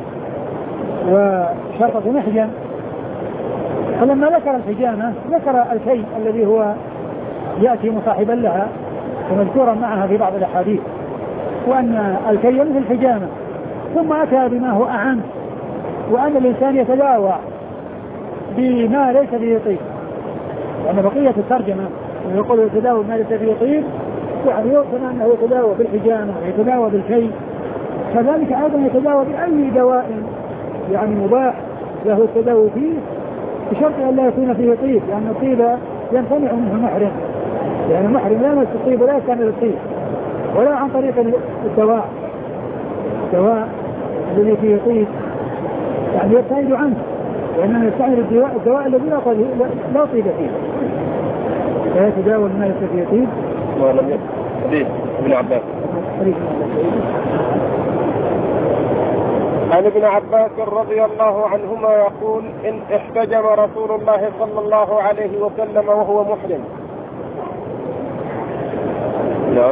وشرطة محجم. فلما ذكر الحجامة ذكر الكي الذي هو يأتي مصاحبا لها ومذكورا معها في بعض الأحاديث، وأن الكي مثل الحجامة، ثم أتى بما هو أعم، وأن الإنسان يتداوى بما ليس فيه طيب. وأن بقية الترجمة ويقول يتداوى بما ليس فيه طيب، يعني يوصل أنه يتداوى بالحجامة ويتداوى بالكي، كذلك أيضا يتداوى بأي دواء يعني مباح له التداوي فيه، بشرط أن لا يكون فيه طيب، لأن الطيب يمتنع منه المحرم، يعني المحرم لا يمس الطيب ولا يستعمل الطيب ولا عن طريق الدواء الدواء الذي فيه طيب يعني يبتعد عنه، وإنما يستعمل الدواء, الدواء الذي لا طيب فيه، فيتداول ما ليس فيه طيب. ولم يكن حديث ابن عباس عن ابن عباس رضي الله عنهما يقول إن احتجم رسول الله صلى الله عليه وسلم وهو محرم. نعم.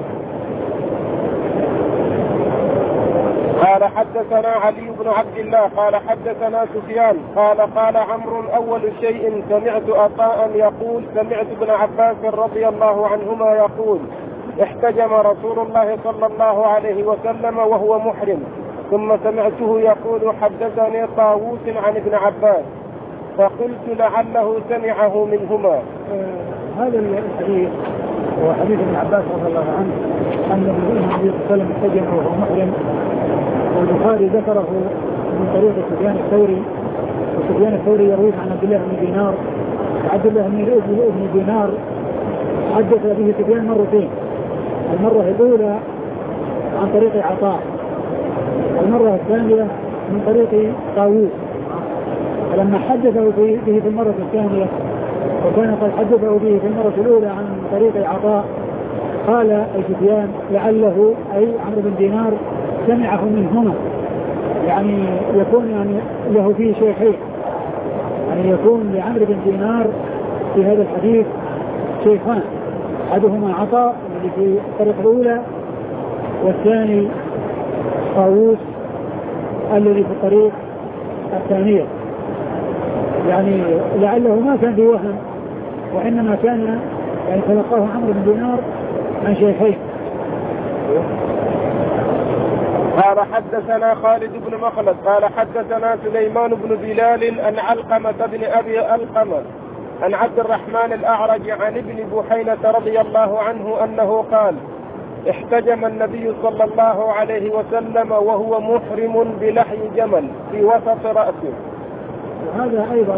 قال حدثنا علي بن عبد الله قال حدثنا سفيان قال قال عمرو أول شيء سمعت عطاء يقول سمعت ابن عباس رضي الله عنهما يقول احتجم رسول الله صلى الله عليه وسلم وهو محرم، ثم سمعته يقول حدثني طاووس عن ابن عباس فقلت لعله سمعه منهما. آه هذا الحديث هو حديث ابن عباس رضي الله عنه أن النبي صلى الله عليه وسلم احتجم وهو محرم، والبخاري ذكره من طريق سفيان الثوري، وسفيان الثوري يروي عن عبد الله بن دينار، عبد الله بن دينار حدث به سفيان مرتين، المرة الأولى عن طريق عطاء، المرة الثانية من طريق طاووس. فلما حدثه به في المرة الثانية وكان قد حدثه به في المرة الأولى عن طريق عطاء قال سفيان لعله أي عمرو بن دينار سمعه منهما، يعني يكون يعني له فيه شيخين، يعني يكون لعمرو بن دينار في هذا الحديث شيخان، أحدهما عطاء الذي في الطريق الأولى، والثاني طاووس الذي في الطريق الثانية. يعني لعله ما كان في وهم، وإنما كان يعني تلقاه عمرو بن دينار عن شيخين. قال حدثنا خالد بن مخلد قال حدثنا سليمان بن بلال عن علقمة بن أبي علقمة عن عبد الرحمن الأعرج عن ابن بحينة رضي الله عنه أنه قال احتجم النبي صلى الله عليه وسلم وهو محرم بلحي جمل في وسط رأسه. وهذا أيضا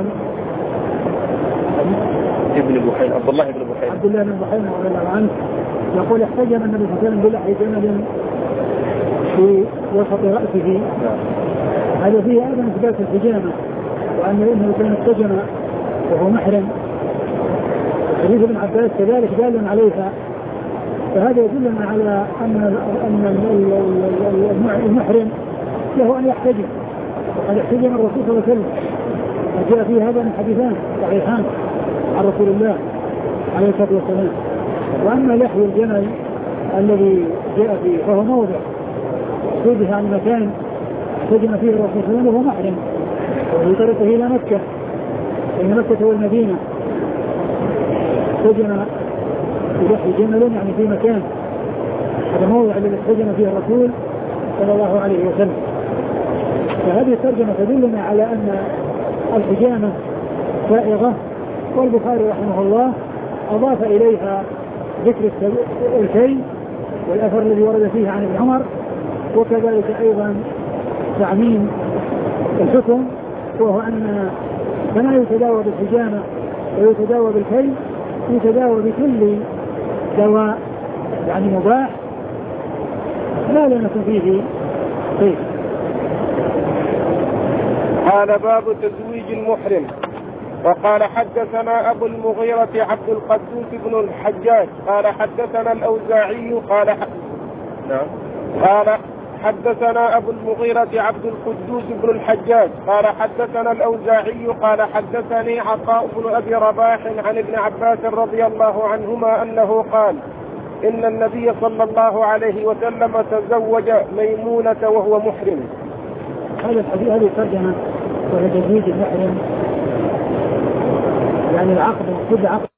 ابن بحينة عبد الله بن بحينة عبد الله بن بحينة رضي الله عنه يقول احتجم النبي صلى الله عليه وسلم بلحي جمل في وسط رأسه. هذا فيه أيضا إثبات الحجامة وأن النبي كان احتجم وهو محرم. حديث ابن عباس كذلك دال عليها، فهذا يدلنا على أن أن المحرم له أن يحتجم، وقد احتجم الرسول صلى الله عليه وسلم، وجاء فيه هذا من حديثان صحيحان عن رسول الله عليه الصلاة والسلام. وأما لحي الجمل الذي جاء فيه فهو موضع صوبه عن مكان احتجم فيه الرسول صلى الله عليه وسلم وهو محرم، وفي طريقه إلى مكة بين مكة والمدينة احتجم بلحي جمل، يعني في مكان هذا موضع الذي احتجم فيه الرسول صلى الله عليه وسلم. فهذه الترجمة تدلنا على أن الحجامة سائغة، والبخاري رحمه الله أضاف إليها ذكر الكي والأثر الذي ورد فيه عن ابن عمر، وكذلك أيضا تعميم الحكم، وهو أن كما يتداوى بالحجامة ويتداوى بالكي يتداوى بكل دواء يعني مباح ما لم يكن فيه خير. قال باب تزويج المحرم. وقال حدثنا أبو المغيرة عبد القدوس بن الحجاج قال حدثنا الأوزاعي قال ح... نعم قال حدثنا أبو المغيرة عبد القدوس بن الحجاج قال حدثنا الأوزاعي قال حدثني عطاء بن أبي رباح عن ابن عباس رضي الله عنهما أنه قال إن النبي صلى الله عليه وسلم تزوج ميمونة وهو محرم. هذا الحديث هذه ترجمة وهي تزويج المحرم، يعني العقد كل عقد